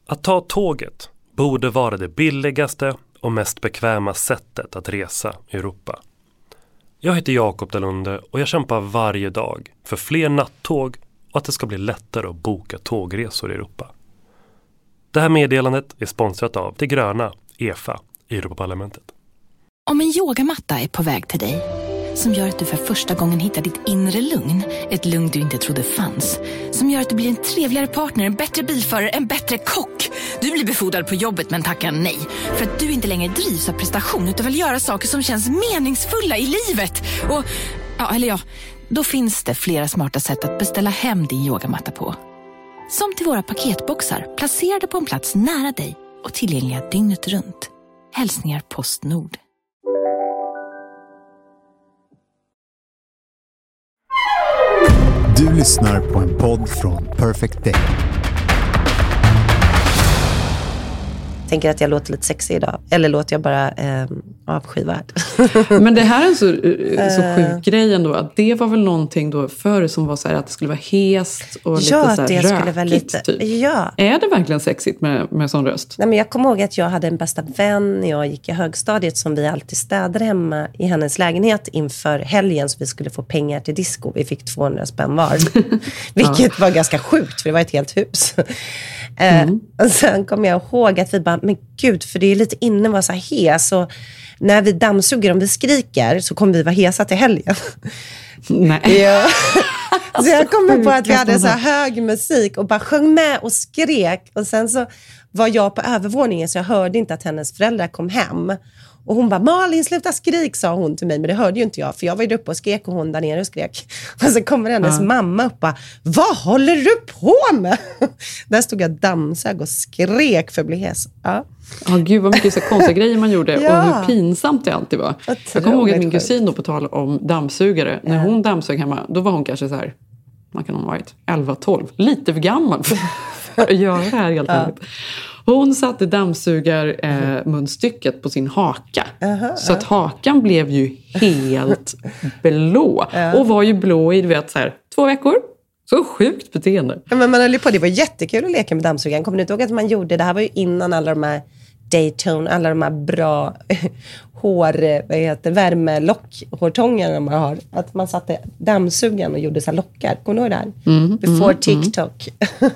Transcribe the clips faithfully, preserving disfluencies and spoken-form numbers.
Att ta tåget borde vara det billigaste och mest bekväma sättet att resa i Europa. Jag heter Jakob Dalunde och jag kämpar varje dag för fler nattåg och att det ska bli lättare att boka tågresor i Europa. Det här meddelandet är sponsrat av det gröna E F A i Europaparlamentet. Om en yogamatta är på väg till dig, som gör att du för första gången hittar ditt inre lugn, ett lugn du inte trodde fanns, som gör att du blir en trevligare partner, en bättre bilförare, en bättre kock. Du blir befordrad på jobbet men tackar nej, för att du inte längre drivs av prestation utan vill göra saker som känns meningsfulla i livet. Och, ja, eller ja, då finns det flera smarta sätt att beställa hem din yogamatta på. Som till våra paketboxar, placerade på en plats nära dig och tillgängliga dygnet runt. Hälsningar Postnord. Du lyssnar på en podd från Perfect Day. Tänker att jag låter lite sexig idag. Eller låter jag bara eh, avskyvärd? Men det här är en så, så sjuk grej ändå. Att det var väl någonting då förr som var så här att det skulle vara hest och lite ja, så här det rökigt, skulle vara lite, typ. Ja. Är det verkligen sexigt med, med sån röst? Nej, men jag kommer ihåg att jag hade en bästa vän när jag gick i högstadiet som vi alltid städade hemma i hennes lägenhet inför helgen så vi skulle få pengar till disco. Vi fick tvåhundra spänn var. Vilket ja. var ganska sjukt för det var ett helt hus. Mm. Eh, och sen kommer jag ihåg att vi bara, men gud, för det är lite inne att vara så här hes och när vi dammsuger, om vi skriker så kommer vi vara hesa till helgen. Nej. Ja. Så jag kommer på att vi hade så här hög musik och bara sjöng med och skrek. Och sen så var jag på övervåningen så jag hörde inte att hennes föräldrar kom hem. Och hon bara, Malin, sluta skrik, sa hon till mig. Men det hörde ju inte jag, för jag var ju uppe och skrek och hon där nere och skrek. Och så kommer hennes ja. mamma upp och bara, vad håller du på med? Där stod jag dammsög och skrek för att bli hes. Ja, oh, gud vad mycket så konstiga grejer man gjorde. Ja. Och hur pinsamt det alltid var. Jag, jag kommer ihåg att min kusin då, på tal om dammsugare. Ja. När hon dammsög hemma, då var hon kanske så här, man kan ha varit elva tolv. Lite för gammal för att göra det här helt enkelt. Ja. Hon satte dammsugar eh, munstycket på sin haka. Uh-huh, så att hakan blev ju helt blå. Uh-huh. Och var ju blå i, du vet, så här, två veckor. Så sjukt beteende. Ja, men man höll på, det var jättekul att leka med dammsugaren. Kommer ni inte ihåg att man gjorde, det här var ju innan alla de här Daytone, alla de här bra hår, vad heter, värmelock, hårtångarna man har. Att man satte dammsugaren och gjorde så här lockar. Kommer ni ihåg det här? Mm, Before mm, TikTok. Mm.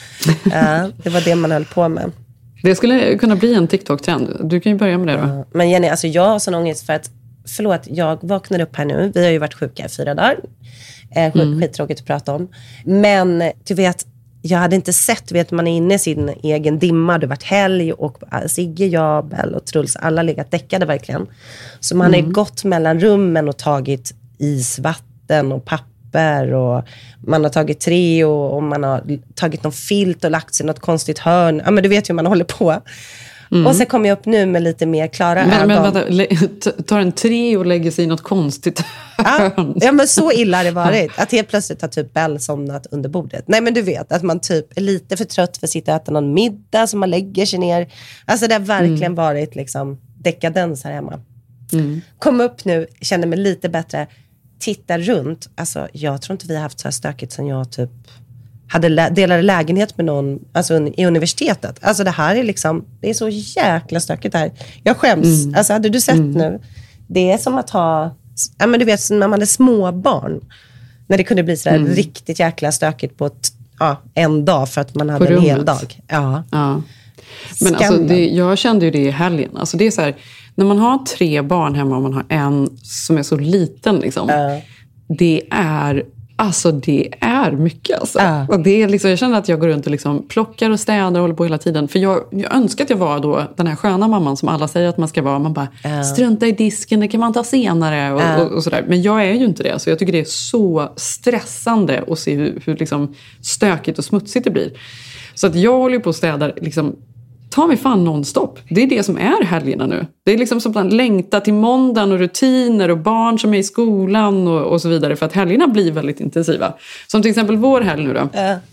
Ja, det var det man höll på med. Det skulle kunna bli en TikTok-trend. Du kan ju börja med det då. Ja, men Jenny, alltså jag har sån ångest för att, förlåt, jag vaknar upp här nu. Vi har ju varit sjuka i fyra dagar. Eh, mm. Skittråkigt att prata om. Men du vet, jag hade inte sett, du vet, man är inne i sin egen dimma. Det har varit helg och Sigge, Jabel och Truls, alla legat däckade verkligen. Så man mm. har gått mellan rummen och tagit isvatten och papper. Och man har tagit tre och, och man har tagit någon filt och lagt sig i något konstigt hörn. Ja, men du vet ju hur man håller på. Mm. Och så kommer jag upp nu med lite mer klara men, ögon. Men vänta, tar en tre och lägger sig i något konstigt ja, ja, men så illa har det varit. Att helt plötsligt har typ Bell somnat under bordet. Nej, men du vet, att man typ är lite för trött för att sitta och äta någon middag så man lägger sig ner. Alltså det har verkligen mm. varit liksom dekadens här hemma. Mm. Kom upp nu, känner mig lite bättre. Titta runt, alltså jag tror inte vi har haft så här stökigt sen jag typ hade lä- delade lägenhet med någon, alltså i universitetet. Alltså det här är liksom, det är så jäkla stökigt här. Jag skäms, mm. alltså hade du sett mm. nu, det är som att ha, ja men du vet när man är småbarn, när det kunde bli så där mm. riktigt jäkla stökigt på ett, ja, en dag för att man hade en hel dag. Ja. Ja. Men alltså det, jag kände ju det i helgen, alltså det är så här, när man har tre barn hemma och man har en som är så liten liksom, uh. det är alltså det är mycket alltså. Uh. Och det är liksom, jag känner att jag går runt och liksom plockar och städar och håller på hela tiden. För jag, jag önskar att jag var då den här sköna mamman som alla säger att man ska vara. Man bara, uh. strunta i disken, det kan man ta senare och, uh. och, och sådär. Men jag är ju inte det. Så jag tycker det är så stressande att se hur, hur liksom stökigt och smutsigt det blir. Så att jag håller på att städa liksom, ta mig fan nonstop. Det är det som är helgerna nu. Det är liksom som att längta till måndagen och rutiner och barn som är i skolan och, och så vidare. För att helgerna blir väldigt intensiva. Som till exempel vår helg nu då. Uh.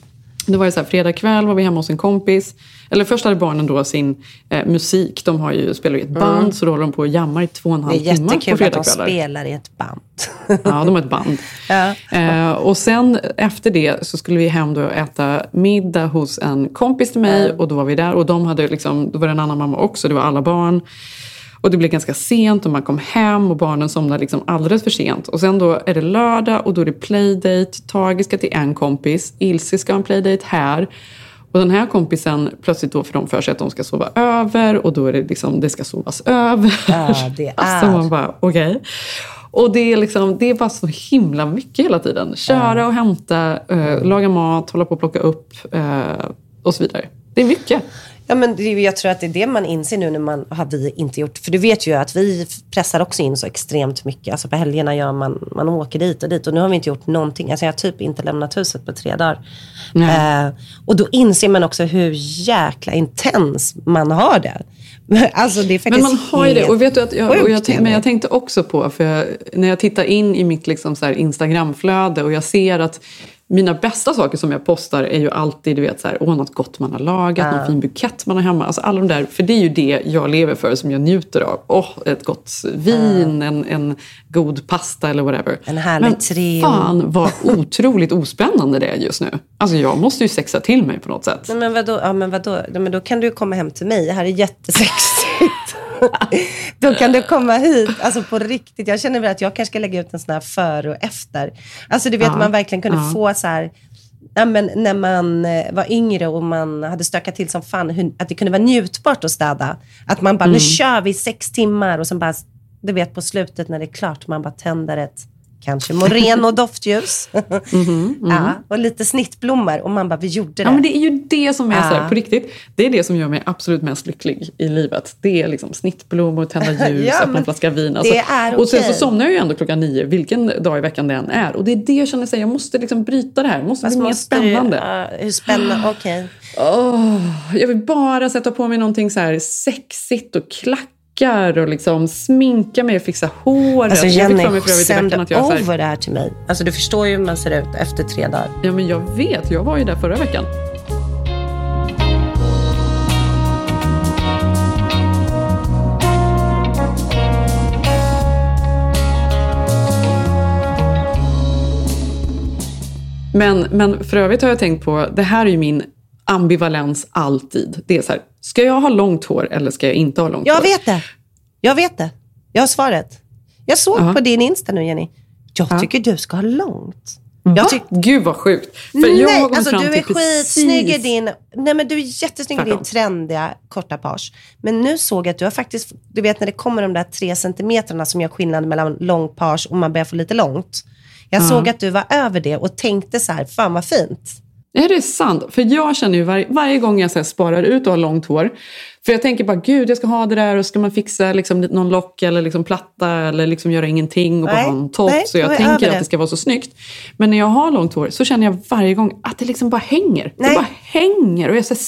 Det var ju så här, fredag kväll var vi hemma hos en kompis. Eller först hade barnen då sin eh, musik. De har ju, spelar ju ett band, mm. så då håller de på och jammar i två och en halv timme på fredagskvällar. Det är jättekul att de spelar i ett band. Ja, de har ett band. Ja. Eh, och sen efter det så skulle vi hem då och äta middag hos en kompis till mig. Mm. Och då var vi där och de hade liksom, då var det en annan mamma också, det var alla barn. Och det blev ganska sent och man kom hem och barnen somnade liksom alldeles för sent. Och sen då är det lördag och då är det playdate. Tage ska till en kompis, Ilse ska ha en playdate här. Och den här kompisen plötsligt då för dem för sig att de ska sova över. Och då är det liksom, det ska sovas över. Ja, det är. Alltså man bara, okej. Okay. Och det är liksom, det är bara så himla mycket hela tiden. Köra ja. och hämta, äh, laga mat, hålla på och plocka upp äh, och så vidare. Det är mycket. Ja, men jag tror att det är det man inser nu när man har vi inte gjort. För du vet ju att vi pressar också in så extremt mycket. Alltså på helgerna gör man, man åker dit och dit. Och nu har vi inte gjort någonting. Alltså jag har typ inte lämnat huset på tre dagar. Eh, och då inser man också hur jäkla intens man har det. Alltså det är faktiskt. Men man har ju det. Och vet du att jag, och jag, men jag tänkte också på, för jag, när jag tittar in i mitt liksom så här Instagramflöde och jag ser att mina bästa saker som jag postar är ju alltid, du vet, så här, åh, något gott man har lagat, ja. någon fin bukett man har hemma. Alltså alla de där, för det är ju det jag lever för, som jag njuter av. Åh, ett gott vin, ja. en, en god pasta eller whatever. En härlig trio. Men fan, vad otroligt ospännande det är just nu. Alltså jag måste ju sexa till mig på något sätt. Nej, men vadå? Ja, men vadå? Ja, men då kan du komma hem till mig. Det här är jättesexigt. Då kan du komma hit, alltså på riktigt. Jag känner väl att jag kanske ska lägga ut en sån här före och efter. Alltså du vet, ja. man verkligen kunde ja. få så här, ja, men när man var yngre och man hade stökat till som fan, hur, att det kunde vara njutbart att städa. Att man bara, mm. nu kör vi sex timmar och sen bara, du vet, på slutet när det är klart, man bara tänder ett kanske moreno doftljus. mm-hmm, mm. Ja, och lite snittblommor. Och man bara, vi gjorde det. Ja, men det är ju det som är ja. så här, på riktigt. Det är det som gör mig absolut mest lycklig i livet. Det är liksom snittblommor, tända ljus, ja, öppna en flaska vin. Alltså. Det är och sen okay. så somnar jag ju ändå klockan nio, vilken dag i veckan det än är. Och det är det jag känner sig, jag måste liksom bryta det här. Det måste bli mer spännande. Du, uh, hur spännande, okej. Okay. Oh, jag vill bara sätta på mig någonting så här sexigt och klack. Och liksom sminka mig och fixa håret. Alltså Jenny, jag fick för sänd att jag over det här till mig. Alltså du förstår ju hur man ser ut efter tre dagar. Ja, men jag vet, jag var ju där förra veckan. Men, men för övrigt har jag tänkt på, det här är ju min ambivalens alltid. Det är så här, ska jag ha långt hår eller ska jag inte ha långt jag hår? Jag vet det. Jag vet det. Jag har svaret. Jag såg uh-huh. på din Insta nu, Jenny. Jag uh-huh. tycker du ska ha långt. Jag tyck- Gud vad sjukt. För nej, jag har alltså fram du är till skitsnygg precis... i din... Nej, men du är jättesnygg i din trendiga korta page. Men nu såg jag att du har faktiskt... Du vet när det kommer de där tre centimeterna som gör skillnad mellan lång page och man börjar få lite långt. Jag uh-huh. såg att du var över det och tänkte så här, fan vad fint. Är det sant? För jag känner ju var, varje gång jag så här sparar ut och har långt hår. För jag tänker bara, gud jag ska ha det där och ska man fixa liksom någon lock eller liksom platta eller liksom göra ingenting och bara ha en topp. Så jag tänker att det. det ska vara så snyggt. Men när jag har långt hår så känner jag varje gång att det liksom bara hänger. Nej. Det bara hänger och jag är så,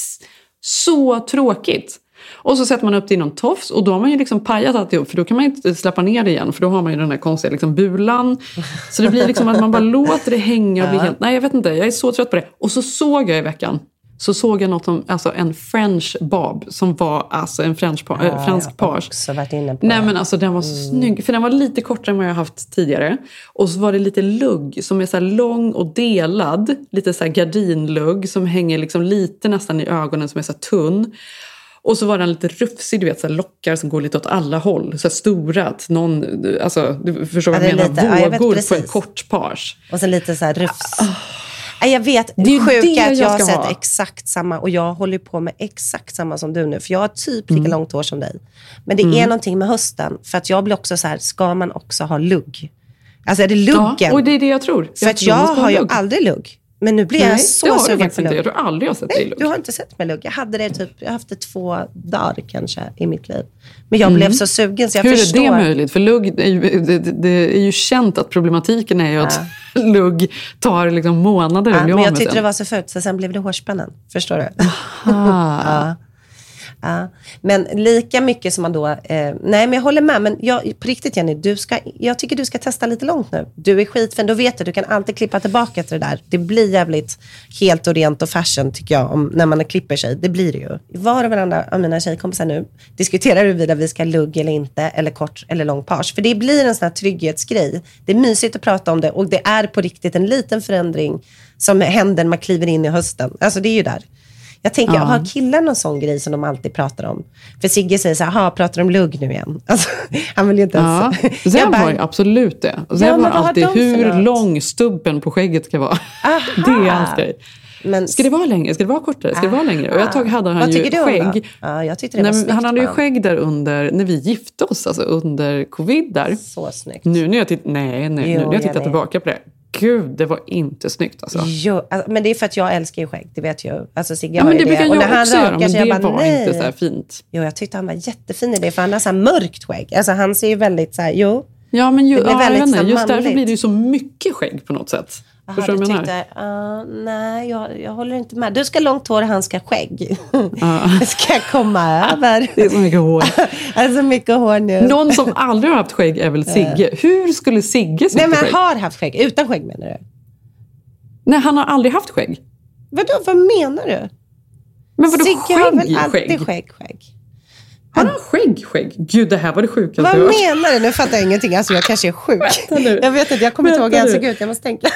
så tråkigt. Och så sätter man upp det i någon tofs och då har man ju liksom pajat alltihop, för då kan man inte släppa ner det igen, för då har man ju den här konstiga liksom bulan. Så det blir liksom att man bara låter det hänga och bli helt, nej jag vet inte, jag är så trött på det. Och så såg jag i veckan, så såg jag något om, alltså en French bob som var alltså en French pa, ja, äh, fransk page. Nej men alltså den var så mm. snygg, för den var lite kortare än vad jag haft tidigare. Och så var det lite lugg som är så här lång och delad, lite så här gardinlugg som hänger liksom lite nästan i ögonen, som är så här tunn. Och så var den lite rufsig, du vet, så här lockar som går lite åt alla håll. Så här stora, att någon, alltså, du förstår vad jag menar, lite, vågor ja, jag på en kort page. Och så lite så här rufs. Ah. Jag vet, det är sjukt att jag, jag har sett ha. exakt samma, och jag håller på med exakt samma som du nu. För jag har typ lika mm. långt hår som dig. Men det mm. är någonting med hösten, för att jag blir också så här, ska man också ha lugg? Alltså är det luggen? Ja, och det är det jag tror. Jag för att tror jag har ju aldrig lugg. Men nu blir Nej, jag så sugen på lugg. Jag tror aldrig jag har sett Nej, dig lugg. Du har inte sett mig lugg. Jag hade det typ, jag har haft det två dagar kanske i mitt liv. Men jag mm. blev så sugen så jag Hur förstår. Hur är det möjligt? För lugg, är ju, det, det är ju känt att problematiken är ju att ja. lugg tar liksom månader. Ja, men jag tyckte sen. det var så fult, så sen blev det hårspännen. Förstår du? ja. Ja. Men lika mycket som man då... Eh, nej, men jag håller med. Men jag, på riktigt, Jenny, du ska, jag tycker du ska testa lite långt nu. Du är skitfin. Då vet du, du kan alltid klippa tillbaka till det där. Det blir jävligt helt och rent och fashion, tycker jag, om, när man klipper sig. Det blir det ju. Var och varandra av mina tjejkompisar nu diskuterar huruvida vi ska lugg eller inte, eller kort eller lång page. För det blir en sån här trygghetsgrej. Det är mysigt att prata om det, och det är på riktigt en liten förändring som händer när man kliver in i hösten. Alltså det är ju där. Jag tänker, ja. Har killar någon sån grej som de alltid pratar om? För Sigge säger så här, ha, pratar de lugg nu igen? Alltså, han vill ju inte ens... Ja, Zev har ju absolut det. Zev ja, har alltid har hur lång stubben på skägget ska vara. Aha. Det är hans grej. Men... Ska det vara längre? Ska det vara kortare? Ska det vara längre? Och jag tog, hade han ju skägg. Ja, jag tyckte det var Nej, snyggt. Han hade ju skägg där under, när vi gifte oss, alltså under covid där. Så snyggt. Nu när jag tittar, nej, nej, jo, nu när jag tittar tillbaka på det. Gud, det var inte snyggt alltså. Jo, alltså, men det är för att jag älskar ju skägg, det vet jag. Alltså Sigge ja, men det brukar det. jag, jag också göra, men det bara, var nej. inte så här fint. Jo, jag tyckte han var jättefin i det, för han har så här mörkt skägg. Alltså han ser ju väldigt så här, jo. Ja, men ju, det blir ja, väldigt nej, just manligt. därför blir det ju så mycket skägg på något sätt. Aha, Förstår du vad jag menar? Uh, nej, jag, jag håller inte med. Du ska långt hår och han ska skägg. Uh. Ska jag komma över? Det är så mycket hår. Alltså mycket hår nu. Någon som aldrig har haft skägg är väl Sigge. Uh. Hur skulle Sigge se Nej, men skägg? han har haft skägg. Utan skägg menar du? Nej, han har aldrig haft skägg. Vadå, vad menar du? Men vadå Sigge skägg, har väl alltid skägg? skägg, skägg. Han har skägg, skägg. Gud, det här var det sjukaste vad jag hört. Vad menar du? Nu fattar jag ingenting. Alltså jag kanske är sjuk. Jag vet inte, jag kommer inte ihåg hur jag såg ut. Jag måste tänka.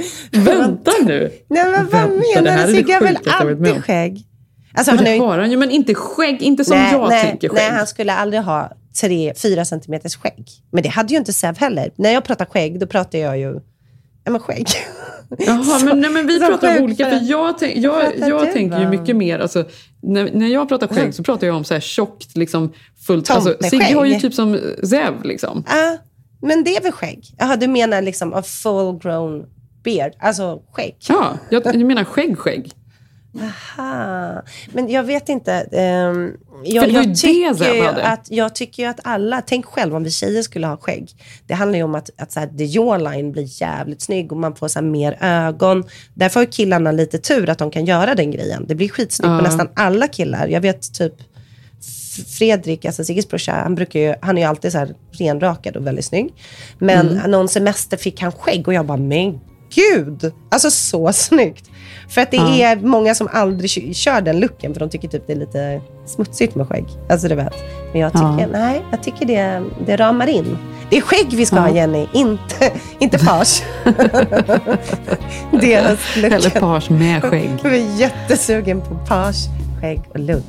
Vänta nu. Nej, men vad Vänta, menar du? Sigge har väl alltid skägg? Alltså, han det har han ju, men inte skägg. Inte som nej, jag nej, tänker skägg. Nej, han skulle aldrig ha tre, fyra centimeters skägg. Men det hade ju inte Zev heller. När jag pratar skägg, då pratar jag ju... Ja, men skägg. Jaha, men, nej, men vi pratar om olika. För jag, tänk, jag, jag, jag tänker ju mycket mer... Alltså, när, när jag pratar skägg så pratar jag om så här tjockt, liksom fullt... Alltså, Sigge har ju typ som Zev, liksom. Ja, uh, men det är väl skägg? Jaha, du menar liksom a full grown beard. Alltså skägg. Ja, jag, jag menar skägg, skägg. Aha, men jag vet inte. Um, jag, För jag, tycker ju hade. att, jag tycker ju att alla, tänk själv om vi tjejer skulle ha skägg. Det handlar ju om att, att så här, the jawline blir jävligt snygg och man får så här, mer ögon. Därför har killarna lite tur att de kan göra den grejen. Det blir skitsnyggt uh. på nästan alla killar. Jag vet typ Fredrik, alltså Sigges brorsa, han brukar ju, han är ju alltid så här renrakad och väldigt snygg. Men mm. någon semester fick han skägg och jag bara, men gud, alltså så snyggt. För att det ja. är många som aldrig kör den looken, för de tycker typ det är lite smutsigt med skägg. Alltså du vet. Men jag tycker, ja. nej, jag tycker det, det ramar in. Det är skägg vi ska ja. ha, Jenny, inte, inte page. Det är höstlucken. Eller page med skägg. Jag är jättesugen på page, skägg och look.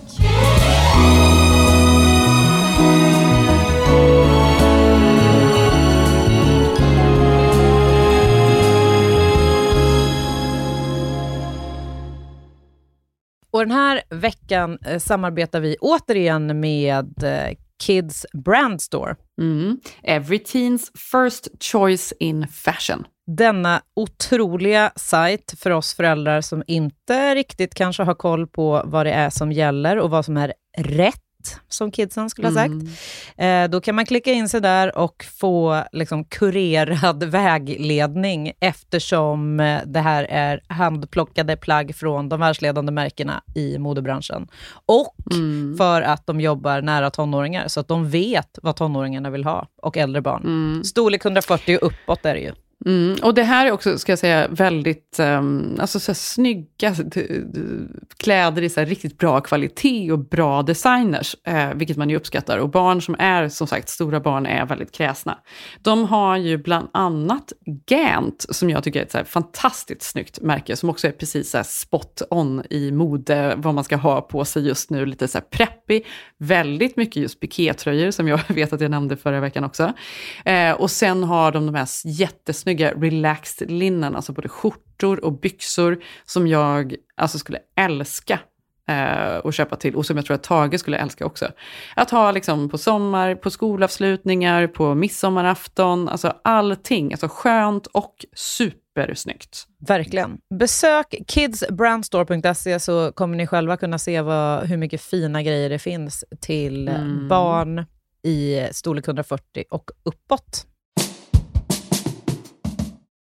Och den här veckan eh, samarbetar vi återigen med eh, Kids Brand Store. Mm. Every teens first choice in fashion. Denna otroliga sajt för oss föräldrar som inte riktigt kanske har koll på vad det är som gäller och vad som är rätt, som kidsen skulle ha sagt. Mm. Eh, då kan man klicka in sig där och få liksom kurerad vägledning, eftersom eh, det här är handplockade plagg från de världsledande märkena i modebranschen. Och mm. för att de jobbar nära tonåringar, så att de vet vad tonåringarna vill ha och äldre barn. Mm. Storlek hundrafyrtio och uppåt är det ju. Mm. Och det här är också, ska jag säga, väldigt um, alltså så här, snygga t- kläder i så här, riktigt bra kvalitet och bra designers, eh, vilket man ju uppskattar. Och barn som är, som sagt, stora barn är väldigt kräsna. De har ju bland annat Gant, som jag tycker är ett så här, fantastiskt snyggt märke, som också är precis så här, spot on i mode, vad man ska ha på sig just nu, lite så här preppy, väldigt mycket just pikétröjor, som jag vet att jag nämnde förra veckan också. Eh, och sen har de de här jättesnygga relaxed linnen, alltså både skjortor och byxor, som jag alltså skulle älska eh, att köpa till, och som jag tror att Tage skulle älska också. Att ha liksom på sommar, på skolavslutningar, på midsommarafton, alltså allting, alltså skönt och supersnyggt. Verkligen. Besök kids brand store punkt se så kommer ni själva kunna se vad, hur mycket fina grejer det finns till mm. barn i storlek hundrafyrtio och uppåt.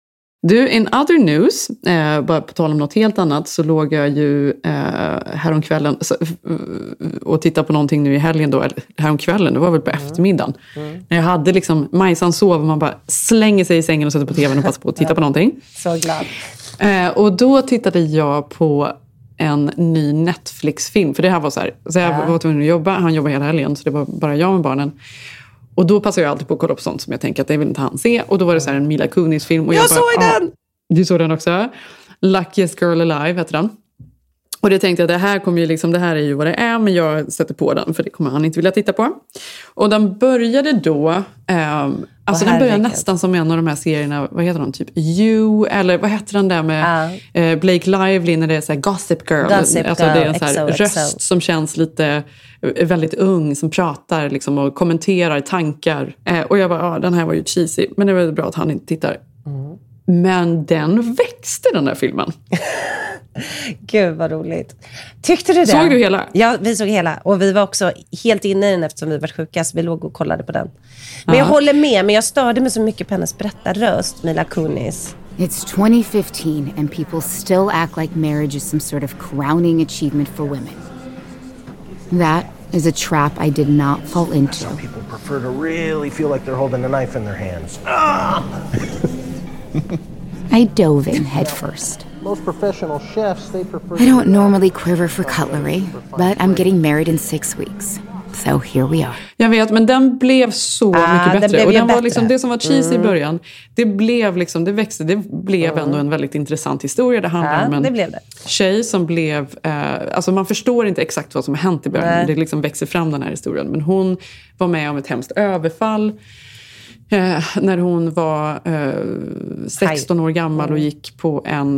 Du, in other news, eh, bara på tal om något helt annat, så låg jag ju eh, häromkvällen så, och tittade på någonting nu i helgen då, eller häromkvällen, det var väl på mm. eftermiddagen. Mm. När jag hade liksom, Majsan sov och man bara slänger sig i sängen och sätter på tvn och passar på att titta ja. på någonting. Så glad. Eh, och då tittade jag på en ny Netflix-film, för det här var så här, så jag ja. var tvungen att jobba, han jobbar hela helgen, så det var bara jag med barnen. Och då passar jag alltid på att kolla på sånt som jag tänker att det vill inte han se. Och då var det så här en Mila Kunis-film. Och jag, jag såg bara, den! Ah, du såg den också? Luckiest Girl Alive heter den. Och det tänkte jag, det här kommer ju liksom, det här är ju vad det är, men jag sätter på den, för det kommer han inte vilja titta på. Och den började då, eh, alltså den började nästan som en av de här serierna, vad heter de, typ You, eller vad heter den där med uh. eh, Blake Lively när det är så här Gossip Girl. Gossip alltså Girl, det är en så här X O, röst X O. som känns lite väldigt ung, som pratar liksom och kommenterar tankar. Eh, och jag bara, ja, den här var ju cheesy, men det var bra att han inte tittar. Mm. Men den växte, den där filmen. Gud vad roligt. Tyckte du det? Såg du hela? Ja, vi såg hela. Och vi var också helt inne i den eftersom vi var sjuka. Så vi låg och kollade på den. Men jag håller med. Men jag störde mig så mycket på hennes berättarröst, Mila Kunis. It's twenty fifteen and people still act like marriage is some sort of crowning achievement for women. That is a trap I did not fall into. Some people prefer to really feel like they're holding a knife in their hands. Ah! I dove in head first. Most professional chefs, they prefer... I don't normally quiver for cutlery, but I'm getting married in six weeks. So here we are. Jag vet, men den blev så ah, mycket bättre. Den och den bättre. var liksom, det som var cheesy mm. i början, det blev liksom, det växte, det blev mm. ändå en väldigt intressant historia. Det handlar ja, om en det blev det. tjej som blev, eh, alltså man förstår inte exakt vad som har hänt i början. Nej. Det liksom växer fram den här historien. Men hon var med om ett hemskt överfall. Eh, när hon var eh, sexton år gammal och gick på en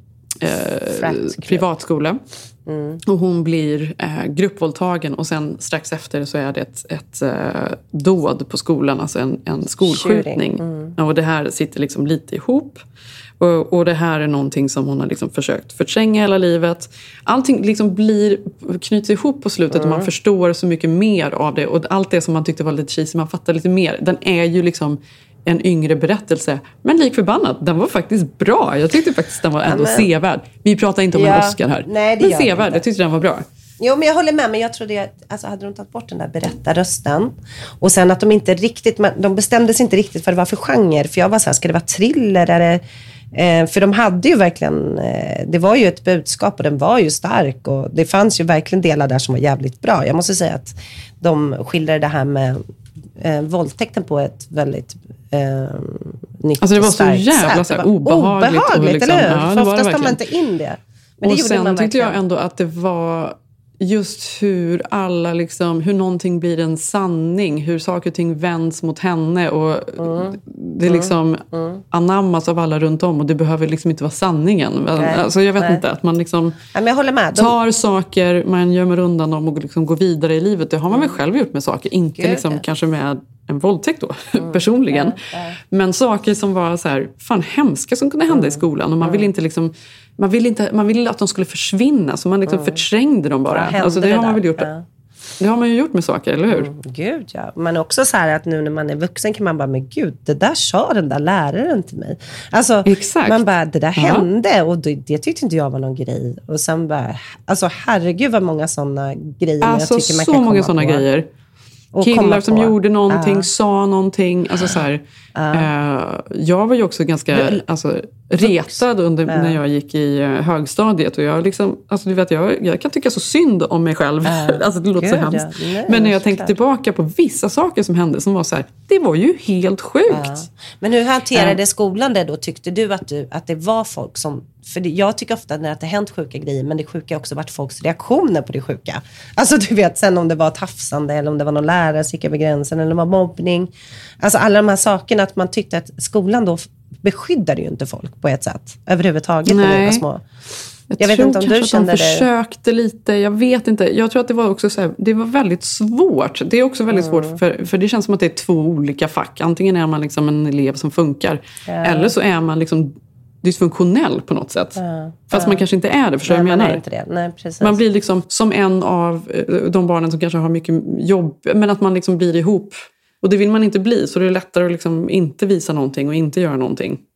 eh, privatskola. Mm. Och hon blir eh, gruppvåldtagen och sen strax efter så är det ett, ett eh, dåd på skolan, alltså en, en skolskjutning. Mm. Och det här sitter liksom lite ihop. Och, och det här är någonting som hon har liksom försökt förtränga hela livet. Allting liksom blir, knyts ihop på slutet mm. och man förstår så mycket mer av det. Och allt det som man tyckte var lite cheesy, man fattar lite mer. Den är ju liksom en yngre berättelse. Men lik förbannat, den var faktiskt bra. Jag tyckte faktiskt den var ändå ja, men... sevärd. Vi pratar inte om ja. en Oscar här. Nej, det men gör sevärd, jag tyckte den var bra. Jo, men jag håller med. Men jag trodde att, alltså hade de tagit bort den där berättarrösten och sen att de inte riktigt, de bestämde sig inte riktigt vad det var för genre. För jag var så här, ska det vara thriller eller... Eh, för de hade ju verkligen, eh, det var ju ett budskap och den var ju stark och det fanns ju verkligen delar där som var jävligt bra. Jag måste säga att de skildrade det här med eh, våldtäkten på ett väldigt eh, nytt alltså det var och starkt så jävla så här, obehagligt. Obehagligt, och liksom, eller hur? Ja, för oftast tar man inte in det. Men och det sen man tyckte jag ändå att det var just hur alla liksom, hur någonting blir en sanning, hur saker och ting vänds mot henne och mm. det liksom mm. anammas av alla runt om och det behöver liksom inte vara sanningen. Nej. Alltså jag vet Nej. inte, att man liksom ja, men jag håller med. De... tar saker, man gömmer undan dem och liksom går vidare i livet. Det har man väl själv gjort med saker, inte Gud, liksom, kanske med en våldtäkt då, mm. personligen. Ja, ja. Men saker som var så här, fan hemska som kunde hända mm. i skolan och man vill inte liksom Man ville, inte, man ville att de skulle försvinna. Så man liksom mm. förträngde dem bara. Ja, alltså det, det har man väl gjort. Ja. Det har man ju gjort med saker, eller hur? Mm, gud, ja. Men också så här att nu när man är vuxen kan man bara, men gud, det där sa den där läraren till mig. Alltså, exakt. Man bara, det där ja. hände. Och det, det tyckte inte jag var någon grej. Och sen bara, alltså herregud vad många sådana grejer alltså, jag tycker man kan komma så många sådana grejer. Och killar som gjorde någonting, uh. sa någonting. Alltså så här, uh. eh, jag var ju också ganska alltså, retad under, uh. när jag gick i uh, högstadiet. Och jag, liksom, alltså, du vet, jag, jag kan tycka så synd om mig själv. Uh. alltså det låter God, så hemskt. Ja. Nej, men när jag tänkte klart. tillbaka på vissa saker som hände som var så här, det var ju helt sjukt. Uh. Men hur hanterade uh. skolan det då? Tyckte du att, du att det var folk som... För det, jag tycker ofta när det har hänt sjuka grejer, men det sjuka har också varit folks reaktioner på det sjuka. Alltså du vet, sen om det var tafsande eller om det var någon lärare som gick över gränsen eller om det var mobbning. Alltså alla de här sakerna, att man tyckte att skolan då beskyddade ju inte folk på ett sätt. Överhuvudtaget när vi var små. Jag, jag vet inte om du kände det. De försökte lite, jag vet inte. Jag tror att det var också så här, det var väldigt svårt. Det är också väldigt mm. svårt för, för det känns som att det är två olika fack. Antingen är man liksom en elev som funkar ja. eller så är man liksom dysfunktionell på något sätt. Ja, Fast ja. man kanske inte är det, förstår Nej, jag menar? Man, inte det. Nej, precis. Man blir liksom som en av de barnen som kanske har mycket jobb, men att man liksom blir ihop. Och det vill man inte bli, så det är lättare att liksom inte visa någonting och inte göra någonting.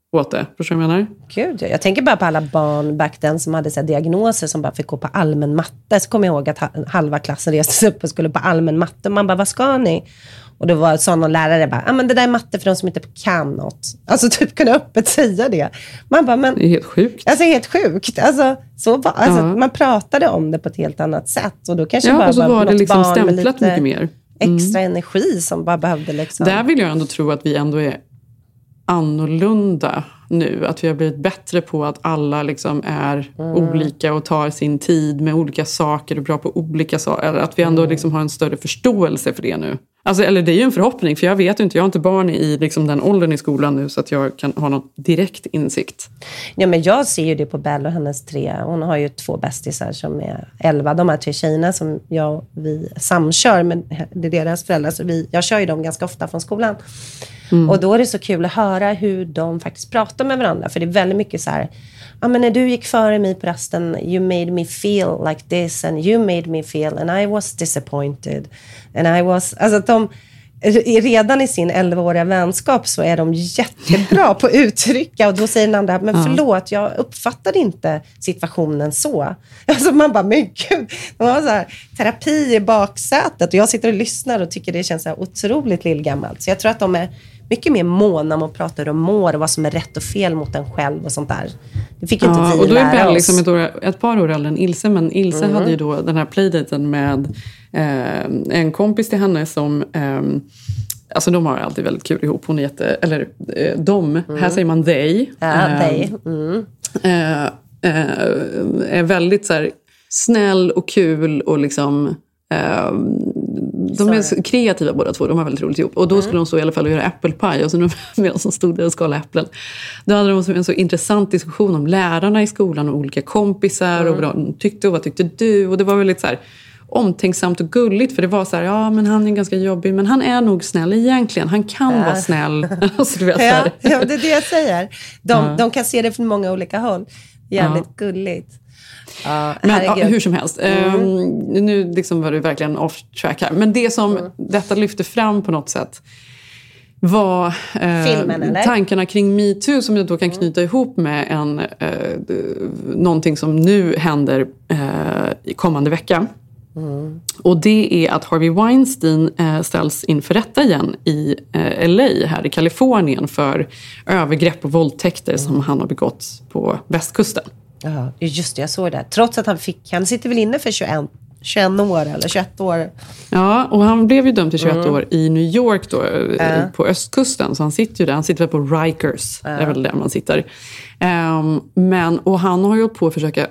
åt det. Förstår du vad jag menar? Gud, jag tänker bara på alla barn back then som hade så här diagnoser som bara fick gå på allmän matte. Så kommer jag ihåg att halva klassen reste sig upp och skulle på allmän matte. Man bara, vad ska ni? Och då var sån någon lärare bara, ja ah, men det där är matte för de som inte kan något. Alltså typ kunna öppet säga det. Man bara, men... Det är helt sjukt. Alltså helt sjukt. Alltså, så var, alltså ja. Man pratade om det på ett helt annat sätt. Och då kanske ja, bara och så var, var det liksom barn stämplat med lite mycket mer. Mm. Extra energi som bara behövde liksom... Där vill jag ändå tro att vi ändå är annorlunda nu. Att vi har blivit bättre på att alla liksom är mm. olika och tar sin tid med olika saker och bra på olika saker. Att vi ändå mm. liksom har en större förståelse för det nu. Alltså, eller det är ju en förhoppning, för jag vet inte, jag har inte barn i liksom den åldern i skolan nu så att jag kan ha någon direkt insikt. Ja, men jag ser ju det på Belle och hennes tre. Hon har ju två bästisar som är elva. De här tre tjejerna som jag och vi samkör, men det är deras föräldrar. Så vi, jag kör ju dem ganska ofta från skolan. Mm. Och då är det så kul att höra hur de faktiskt pratar med varandra. För det är väldigt mycket så här, ja men när du gick före mig på rasten, you made me feel like this and you made me feel and I was disappointed and I was, alltså att de redan i sin elvaåriga vänskap så är de jättebra på att uttrycka och då säger den andra, men förlåt, jag uppfattade inte situationen så. Alltså man bara, men gud, de har så här terapi i baksätet och jag sitter och lyssnar och tycker det känns så här otroligt lillgammalt. Så jag tror att de är mycket mer måna om att prata hur de mår och vad som är rätt och fel mot en själv och sånt där. Det fick inte ja, vi och då är lära oss. Liksom ett, år, ett par år äldre än Ilse, men Ilse mm. hade ju då den här playdaten med eh, en kompis till henne som, eh, alltså de har alltid väldigt kul ihop. Hon är jätte, eller eh, de, mm. här säger man they. Ja, eh, they. Mm. Eh, eh, är väldigt så här snäll och kul och liksom... Eh, de är så kreativa båda två, de har väldigt roligt ihop. Och då mm. skulle de så i alla fall göra apple pie. Och så medan de stod där och skalade äpplen. Då hade de en så intressant diskussion om lärarna i skolan och olika kompisar. Mm. Och vad de tyckte och vad tyckte du. Och det var väldigt så här omtänksamt och gulligt. För det var så här, ja men han är ganska jobbig. Men han är nog snäll egentligen. Han kan äh. vara snäll. Alltså, du vet, ja, ja, det är det jag säger. De, ja. de kan se det från många olika håll. Jävligt ja. gulligt. Uh, men ja, hur som helst mm. um, nu liksom var det verkligen off track här, men det som mm. detta lyfte fram på något sätt var uh, Filmen, eller? tankarna kring MeToo som jag då kan knyta mm. ihop med en uh, någonting som nu händer uh, i kommande vecka. Mm. Och det är att Harvey Weinstein uh, ställs inför rätta igen i uh, L A här i Kalifornien för övergrepp och våldtäkter mm. som han har begått på västkusten. Ja, just det, jag såg det. Trots att han fick, han sitter väl inne för tjugoett, tjugoett år eller tjugoett år. Ja, och han blev ju dömd till tjugoett mm. år i New York då, äh. på östkusten. Så han sitter ju där, han sitter väl på Rikers, äh. det är väl där man sitter. Um, men, och han har ju hållit på att försöka,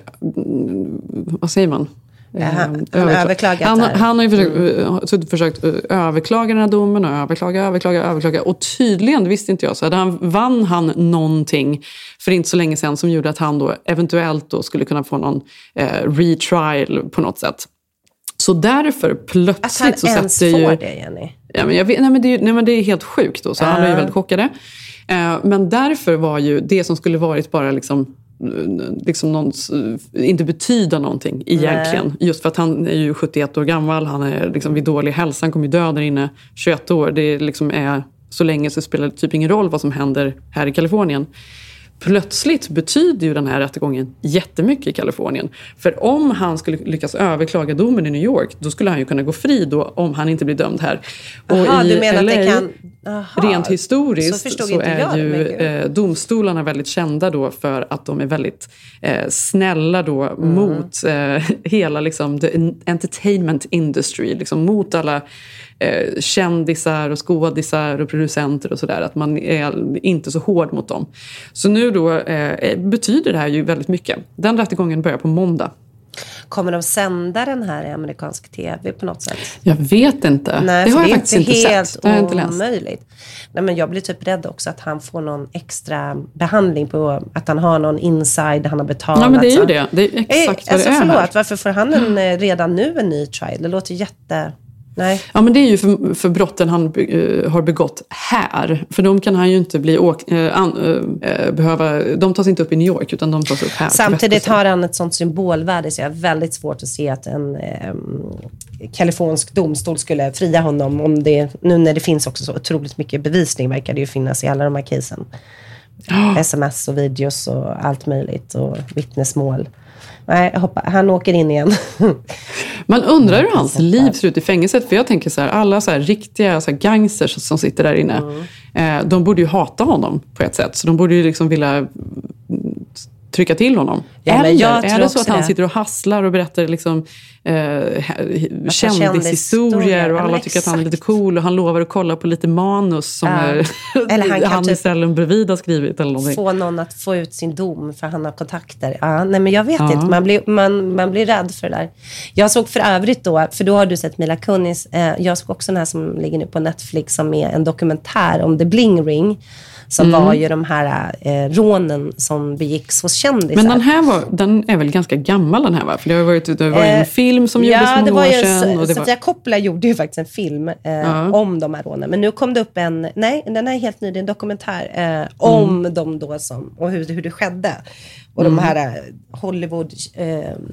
vad säger man? Ja, han, han, överklagat han, han har ju försökt, mm. försökt överklaga den här domen och överklaga, överklaga, överklaga. Och tydligen, det visste inte jag, så hade han, vann han någonting för inte så länge sedan som gjorde att han då eventuellt då skulle kunna få någon eh, retrial på något sätt. Så därför plötsligt så sätter ju... Att han ens får det, Jenny. Ja, men jag vet, nej, men det, nej men det är helt sjukt då, så uh. alla är ju väldigt chockade. Eh, men därför var ju det som skulle varit bara liksom... liksom någon, inte betyda någonting egentligen. Nej. Just för att han är ju sjuttioett år gammal, han är liksom vid dålig hälsa, han kommer ju dö där inne tjugoett år. Det liksom är så länge så spelar det typ ingen roll vad som händer här i Kalifornien. Plötsligt betyder ju den här rättegången jättemycket i Kalifornien. För om han skulle lyckas överklaga domen i New York, då skulle han ju kunna gå fri då om han inte blir dömd här. Aha, och i du menar L A, att det kan... Aha, rent historiskt så, så är ju eh, domstolarna väldigt kända då för att de är väldigt eh, snälla då mm. mot eh, hela liksom the entertainment industry, liksom mot alla eh, kändisar och skådisar och producenter och sådär, att man är inte så hård mot dem. Så nu då eh, betyder det här ju väldigt mycket. Den rättegången börjar på måndag. Kommer de sända den här i amerikansk tv på något sätt? Jag vet inte. Nej, det har jag det faktiskt inte sett. Det har jag inte läst. Omöjligt. Nej, men jag blir typ rädd också att han får någon extra behandling på att han har någon inside han har betalat. Ja, men det är ju det. Det är exakt eh, vad alltså, det är. Förlåt, här. Varför får han en, redan nu en ny trial? Det låter jätte... Nej. Ja, men det är ju för, för brotten han uh, har begått här. För de kan han ju inte bli åk, uh, an, uh, behöva, de tas inte upp i New York utan de tas upp här. Samtidigt har han ett sånt symbolvärde så jag har väldigt svårt att se att en um, kalifornisk domstol skulle fria honom om det, nu när det finns också så otroligt mycket bevisning verkar det ju finnas i alla de här casen. oh. sms och videos och allt möjligt och vittnesmål. Nej, jag hoppas, han åker in igen. Man undrar hur hans liv ser ut i fängelset. För jag tänker så här, alla så här riktiga så här gangsters som sitter där inne. Mm. Eh, de borde ju hata honom på ett sätt. Så de borde ju liksom vilja trycka till honom. Ja, eller jag är det så att han det. sitter och hasslar och berättar liksom, eh, kändishistorier och alla tycker att han är lite cool och han lovar att kolla på lite manus som ja. är, eller han, han typ i cellen bredvid har skrivit eller någonting. Få någon att få ut sin dom för han har kontakter. Ja, nej men jag vet ja. inte, man blir, man, man blir rädd för det där. Jag såg för övrigt då, för då har du sett Mila Kunis, eh, jag såg också den här som ligger nu på Netflix som är en dokumentär om The Bling Ring. Som mm. var ju de här eh, rånen som begicks hos kändisar. Men den här var, den är väl ganska gammal den här va? För det har varit, det var en eh, film som gjordes ja, många år ju, sedan. Och det Sofia var... Coppola gjorde ju faktiskt en film eh, ja. om de här rånen. Men nu kom det upp en, nej den är helt ny, det är en dokumentär eh, om mm. dem då som, och hur, hur det skedde. Och mm. de här Hollywood eh,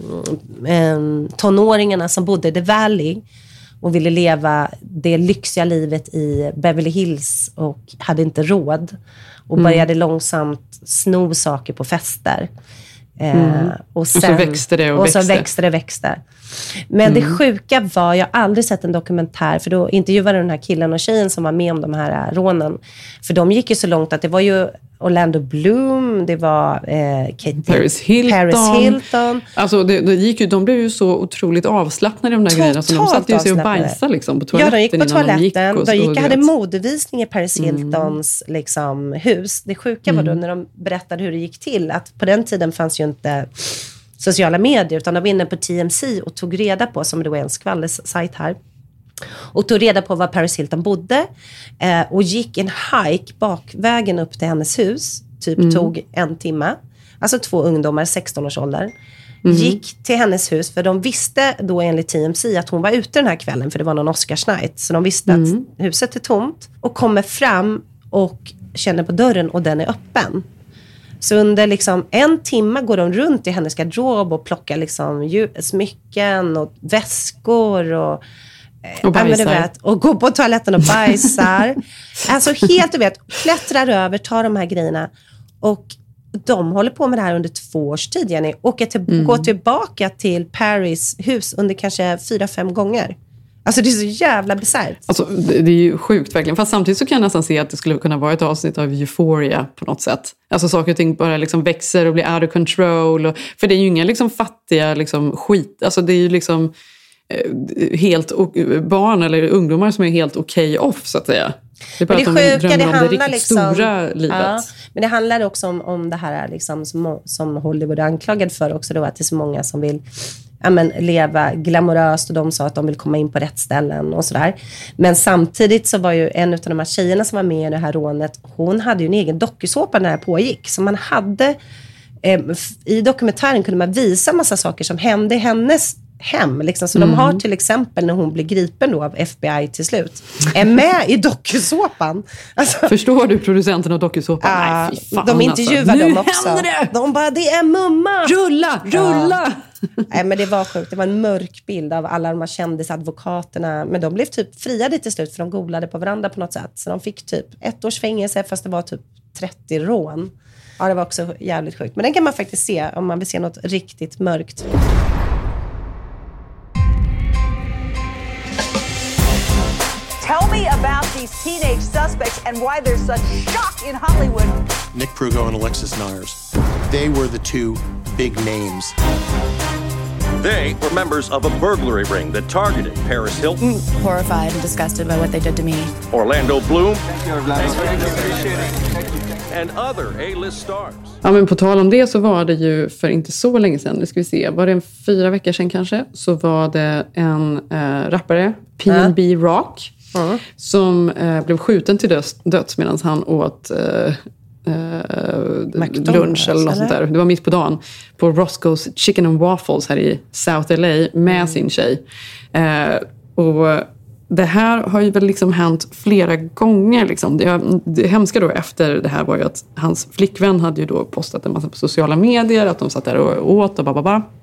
eh, tonåringarna som bodde i The Valley och ville leva det lyxiga livet i Beverly Hills och hade inte råd. Och började mm. långsamt sno saker på fester. Eh, mm. och, sen, och så växte det och, och växte. så växte det växte. Men mm. det sjuka var, jag har aldrig sett en dokumentär, för då intervjuade den här killen och tjejen som var med om de här rånen. För de gick ju så långt att det var ju Orlando Bloom, det var eh, Kate Paris Hilton. Paris Hilton. Alltså det, det gick ju, de blev ju så otroligt avslappnade i de där Totalt grejerna. Så de satt ju sig och bajsade liksom, på toaletten. Ja, de gick på toaletten. De, gick och, de gick och hade modevisning i Paris Hiltons mm. liksom, hus. Det sjuka mm. var då när de berättade hur det gick till. Att på den tiden fanns ju inte sociala medier, utan de var inne på T M C och tog reda på, som det var en skvallersajt här, och tog reda på var Paris Hilton bodde eh, och gick en hike bakvägen upp till hennes hus, typ mm. tog en timme, alltså två ungdomar, sexton års ålder, mm. gick till hennes hus, för de visste då enligt T M C att hon var ute den här kvällen, för det var någon Oscars night, så de visste mm. att huset är tomt, och kommer fram och känner på dörren och den är öppen. Så under liksom en timme går de runt i hennes garderob och plockar liksom smycken och väskor och Och bajsar. Ja, vet, och går på toaletten och bajsar. Alltså helt, du vet, klättrar över, tar de här grejerna. Och de håller på med det här under två års tid, Jenny. Och till, mm. går tillbaka till Paris hus under kanske fyra, fem gånger. Alltså det är så jävla bisarrt. Alltså det är ju sjukt verkligen. Fast samtidigt så kan jag nästan se att det skulle kunna vara ett avsnitt av Euphoria på något sätt. Alltså saker och ting bara liksom växer och blir out of control. Och, för det är ju inga liksom fattiga liksom skit. Alltså det är ju liksom helt barn eller ungdomar som är helt okej okay off så att säga. Det är bara men det att de sjuka, drömmer det om det riktigt liksom, stora livet. Ja, men det handlar också om, om det här liksom, som, som Hollywood är anklagad för också då, att det är så många som vill ja, men, leva glamoröst, och de sa att de vill komma in på rätt ställen och sådär. Men samtidigt så var ju en av de här tjejerna som var med i det här rånet, hon hade ju en egen dokusåpa när det här pågick. Så man hade, eh, i dokumentären kunde man visa massa saker som hände i hennes hem, liksom. Så mm. de har till exempel när hon blir gripen då av F B I till slut, är med i dokusåpan. Alltså, förstår du producenten av dokusåpan? Uh, Nej, fy fan, de intervjuar alltså. dem också. Det. De bara, det är mumma! Rulla, rulla! Ja. Nej, men det var sjukt. Det var en mörk bild av alla de här kändisadvokaterna. Men de blev typ friade till slut, för de golade på varandra på något sätt. Så de fick typ ett års fängelse, fast det var typ trettio rån. Ja, det var också jävligt sjukt. Men den kan man faktiskt se om man vill se något riktigt mörkt. Tell me about these teenage suspects and why there's such shock in Hollywood. Nick Prugo and Alexis Nyers. They were the two big names. They were members of a burglary ring that targeted Paris Hilton. Horrified and disgusted by what they did to me. Orlando Bloom. Thank you, Orlando. And other A-list stars. Ja, men på tal om det så var det ju för inte så länge sedan, nu ska vi se, var det en fyra veckor sedan kanske, så var det en äh, rappare, P N B mm. Rock, mm. som äh, blev skjuten till döds, döds medan han åt äh, äh, lunch eller något sånt där. Det var mitt på dagen på Roscoe's Chicken and Waffles här i South L A med mm. sin tjej. Äh, och det här har ju väl liksom hänt flera gånger. Liksom. Det, det hemska då efter det här var ju att hans flickvän hade ju då postat en massa på sociala medier, att de satt där och åt och bababa.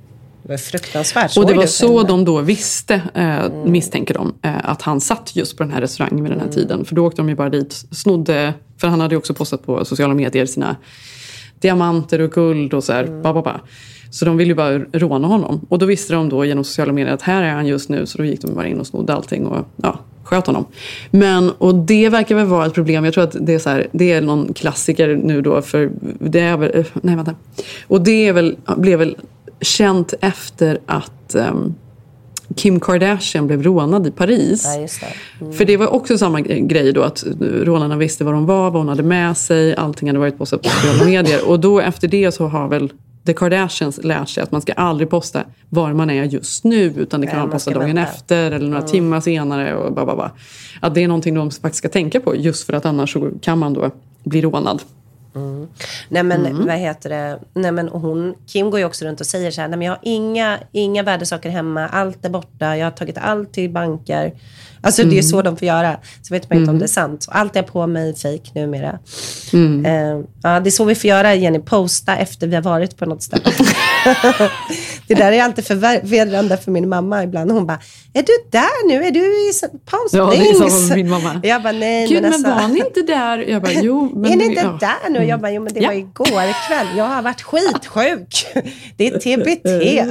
Det var fruktansvärt. Och det var så de då visste, eh, mm. misstänker de, eh, att han satt just på den här restaurangen vid den här mm. tiden. För då åkte de ju bara dit, snodde, för han hade ju också postat på sociala medier sina diamanter och guld och så här, mm. ba, ba, ba. Så de ville ju bara råna honom. Och då visste de då genom sociala medier att här är han just nu. Så då gick de bara in och snodde allting och ja, sköt honom. Men, och det verkar väl vara ett problem. Jag tror att det är så här, det är någon klassiker nu då. För det är väl, nej vänta. Och det är väl, blev väl känt efter att um, Kim Kardashian blev rånad i Paris. Ja, just det. Mm. För det var också samma grej då, att rånarna visste vad de var, vad hon hade med sig. Allting hade varit på sociala medier. Och då efter det så har väl The Kardashians lärt sig att man ska aldrig posta var man är just nu, utan det kan man posta dagen vänta. efter eller några mm. timmar senare och bara, bara. Att det är någonting de faktiskt ska tänka på, just för att annars så kan man då bli rånad. Mm. Nej men mm. vad heter det? Nej men hon, Kim går ju också runt och säger så här, nej men jag har inga, inga värdesaker hemma, allt är borta, jag har tagit allt till banker. Alltså mm. det är så de får göra. Så vet man inte mm. om det är sant. Allt är på mig fake numera. Mm. Uh, ja, det är så vi får göra, Jenny. Posta efter vi har varit på något ställe. Det där är alltid förvirrande för min mamma ibland. Hon bara, är du där nu? Är du i postings? Ja, det är så med min mamma. Jag bara, nej. Gud, men, men alltså, var ni inte där? Jag bara, jo. Men är ni inte ja. där nu? Jag bara, jo men det ja. var igår kväll. Jag har varit skitsjuk. Det är T B T.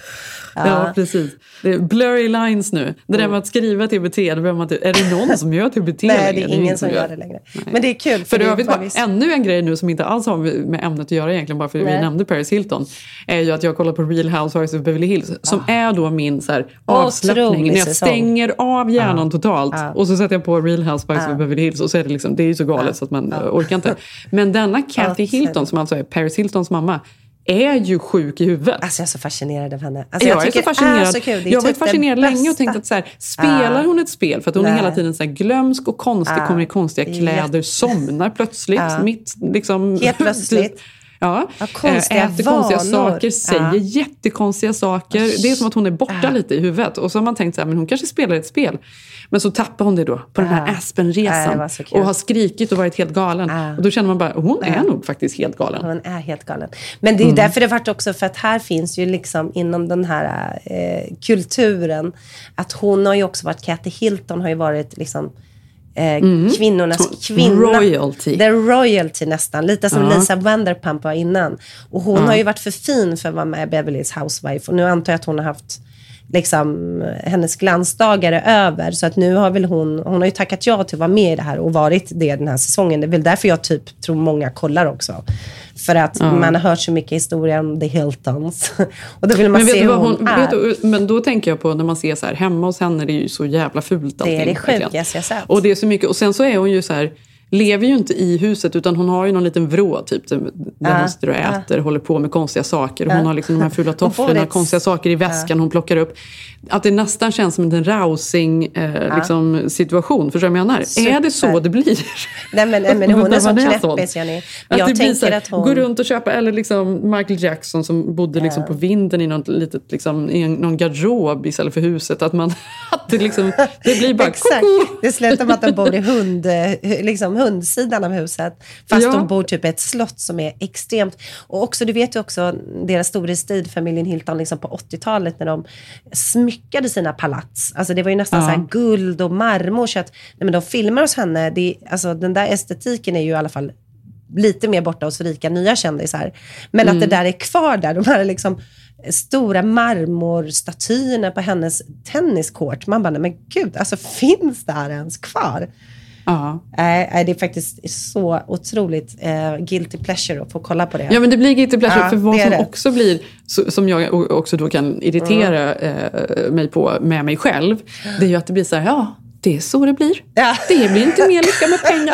Ja. ja, precis. Det är blurry lines nu. Det där med att skriva T B T, det man, är det någon som gör T B T Nej, längre? det är ingen som gör det längre. Nej. Men det är kul. För, för det har vi bara ännu en grej nu som inte alls har med ämnet att göra egentligen, bara för att vi nämnde Paris Hilton, är ju att jag kollar på Real Housewives of Beverly Hills, som ah. är då min så här, avslappning. När jag stänger av hjärnan ah. totalt ah. och så sätter jag på Real Housewives ah. of Beverly Hills och så är det liksom, det är ju så galet ah. så att man ah. orkar inte. Men denna Kathy Hilton, som alltså är Paris Hiltons mamma, är ju sjuk i huvudet. Alltså jag är så fascinerad av henne. Alltså, jag, jag är så fascinerad. Är så kul. Jag har varit fascinerad länge och tänkt att så här, spelar hon ett spel? För att hon Nej. är hela tiden så här glömsk och konstig, ah. kommer i konstiga kläder, Jätte. somnar plötsligt. Ah. Mitt, liksom, Helt plötsligt. Ja, ja konstiga äter vanor. konstiga saker, säger ja. jättekonstiga saker. Det är som att hon är borta ja. lite i huvudet. Och så har man tänkt så här, men hon kanske spelar ett spel. Men så tappar hon det då på ja. den här Aspen-resan. Ja, och har skrikit och varit helt galen. Ja. Och då känner man bara, hon ja. är nog faktiskt helt galen. Hon är helt galen. Men det är ju mm. därför det varit också, för att här finns ju liksom inom den här eh, kulturen, att hon har ju också varit, Kathy Hilton har ju varit liksom Eh, mm. kvinnornas kvinna. Royalty. The royalty nästan. Lite som ja. Lisa Vanderpump var innan. Och hon ja. har ju varit för fin för att vara med i Beverly's Housewife. Och nu antar jag att hon har haft liksom, hennes glansdagar är över. Så att nu har väl hon, hon har ju tackat ja till att vara med i det här och varit det den här säsongen. Det är väl därför jag typ tror många kollar också. För att ja. man har hört så mycket historia om The Hiltons. Och då vill man men se hur hon, hon är. Du, men då tänker jag på när man ser så här, hemma hos henne, det är ju så jävla fult allting. Det är det sjukaste jag sett. Och det är så mycket, och sen så är hon ju så här, lever ju inte i huset, utan hon har ju någon liten vrå typ, där ja, hon sitter och äter, ja. håller på med konstiga saker. Hon ja. har liksom de här fula tofflorna, konstiga saker i väskan ja. hon plockar upp. Att det nästan känns som en rousing eh, ja. liksom, situation. Förstår du vad jag menar? Super. Är det så det blir? Nej men, nej, men hon är så knäppis, Jenny. Jag att tänker här, att hon... Gå runt och köpa, eller liksom Michael Jackson som bodde ja. liksom på vinden i något litet, liksom, i någon garderob istället för huset. Att man, att det liksom, det blir bara exakt. Det slutar med att de bor i hund, liksom hundsidan av huset. Fast ja. de bor typ i ett slott som är extremt. Och också, du vet ju också deras storhetstid, familjen Hilton, liksom på åttiotalet när de smyckade sina palats. Alltså det var ju nästan ja. så här guld och marmor. Så att nej, men de filmar hos henne. Det, alltså den där estetiken är ju i alla fall lite mer borta hos rika nya kändisar. Men mm. att det där är kvar där. De här liksom stora marmorstatyerna på hennes tenniskort. Man bara, nej men gud, alltså finns det här ens kvar? Ja. Äh, det är faktiskt så otroligt äh, guilty pleasure att få kolla på det. Ja, men det blir guilty pleasure, ja, för vad som det. också blir, som jag också då kan irritera mm. äh, mig på med mig själv, det är ju att det blir så här, ja, det är så det blir. Ja. Det blir inte mer lycka med pengar.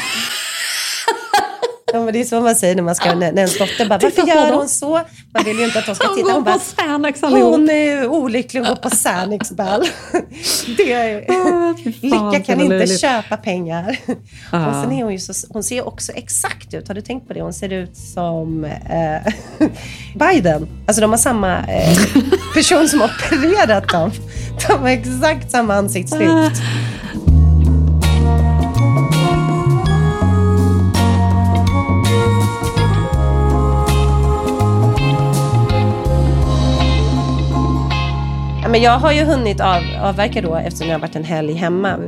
Ja, men det är så man säger när man ska, när ens dotter bara, varför gör hon så? Man vill ju inte att hon ska titta. Hon bara, Xanax, hon är olycklig och går på Xanax ball. Det är, oh, lycka kan inte löjligt. köpa pengar. Ah. Och sen är hon ju så, hon ser också exakt ut. Har du tänkt på det? Hon ser ut som eh, Biden. Alltså de har samma eh, person som har opererat dem. De har exakt samma ansiktslyft. Ah. men jag har ju hunnit av, avverka då, eftersom jag har varit en helg hemma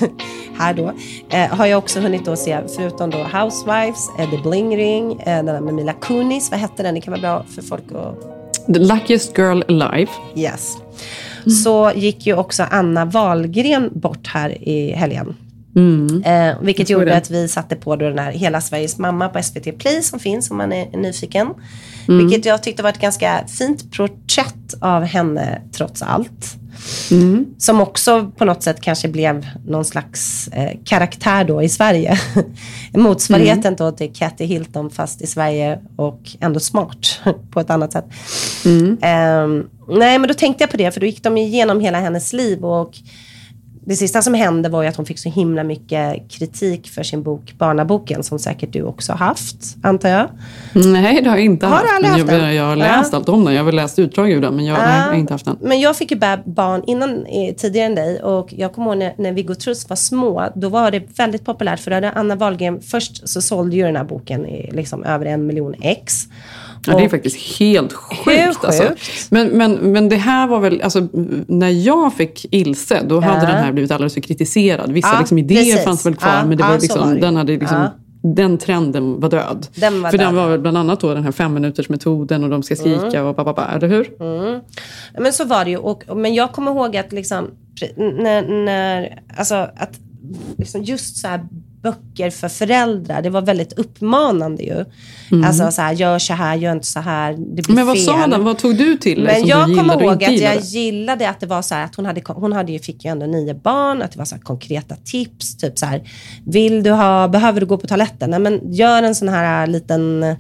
här då, eh, har jag också hunnit då se, förutom då Housewives, eh, The Bling Ring, eh, den där med Mila Kunis, vad hette den? Det kan vara bra för folk att... The Luckiest Girl Alive. Yes. Mm. Så gick ju också Anna Wahlgren bort här i helgen. Mm. Eh, vilket gjorde det. Att vi satte på då den här Hela Sveriges mamma på S V T Play som finns om man är nyfiken. Mm. Vilket jag tyckte var ett ganska fint porträtt av henne trots allt. Mm. Som också på något sätt kanske blev någon slags eh, karaktär då i Sverige. Motsvarigheten mm. då till Kathy Hilton fast i Sverige och ändå smart på ett annat sätt. Mm. Eh, nej men då tänkte jag på det, för då gick de igenom hela hennes liv, och det sista som hände var ju att hon fick så himla mycket kritik för sin bok Barnaboken, som säkert du också har haft, antar jag. Nej, det har jag inte har haft. Du aldrig haft jag, den? jag har läst ja. allt om den. Jag har väl läst utdrag ur den, men jag, ja. nej, jag har inte haft den. Men jag fick ju bära barn innan, tidigare än dig, och jag kommer ihåg när, när Viggo Truss var små, då var det väldigt populärt, för då hade Anna Wahlgren, först så sålde ju den här boken i liksom över en miljon ex. Ja, det är faktiskt helt sjukt. Alltså. Men, men, men det här var väl, alltså, när jag fick Ilse, då hade ja. den här blivit alldeles för kritiserad. Vissa ja, liksom, idéer precis. fanns väl kvar, ja, men det var ja, liksom, var det. den hade liksom, ja. den trenden var död. Den var för död. Den var väl bland annat då den här femminutersmetoden och de ska skrika mm. och pappa, eller hur? Mm. Men så var det ju, och, men jag kommer ihåg att liksom, när, när alltså att liksom just så här böcker för föräldrar, det var väldigt uppmanande ju. Mm. Alltså så här, gör så här, gör inte så här, det blir Men vad fel. sa den? Vad tog du till dig? Men som jag du kommer ihåg att gillade? jag gillade att det var så här, att hon hade, hon hade ju, fick ju ändå nio barn, att det var så här konkreta tips, typ så här, vill du ha, behöver du gå på toaletten? Nej, men gör en sån här liten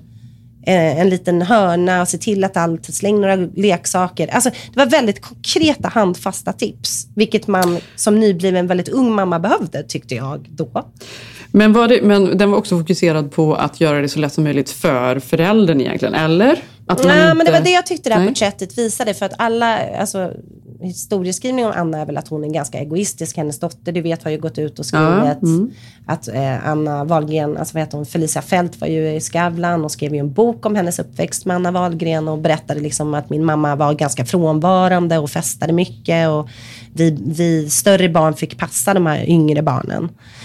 en liten hörna och se till att allt, släng några leksaker. Alltså det var väldigt konkreta, handfasta tips, vilket man som nybliven väldigt ung mamma behövde, tyckte jag då. Men, var det, men den var också fokuserad på att göra det så lätt som möjligt för föräldern egentligen, eller? Att Nej, inte... men det var det jag tyckte det här Nej. porträttet visade, för att alla, alltså historieskrivning om Anna är väl att hon är ganska egoistisk. Hennes dotter, du vet, har ju gått ut och skrivit ja, mm. att eh, Anna Wahlgren, alltså vad heter hon, Felicia Fält var ju i Skavlan och skrev ju en bok om hennes uppväxt med Anna Wahlgren och berättade liksom att min mamma var ganska frånvarande och festade mycket, och vi, vi större barn fick passa de här yngre barnen.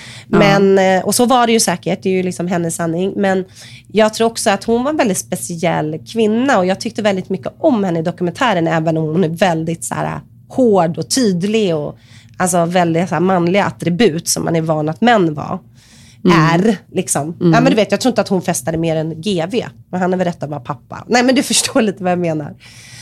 Men, ja. Och så var det ju säkert, det är ju liksom hennes sanning. Men jag tror också att hon var en väldigt speciell kvinna, och jag tyckte väldigt mycket om henne i dokumentären, även om hon är väldigt så här hård och tydlig och alltså väldigt så här manliga attribut som man är van att män var. Mm. Är liksom. Mm. Ja, men du vet, jag tror inte att hon festade mer än G V, men han är väl rätt att vara pappa. Nej, men du förstår lite vad jag menar.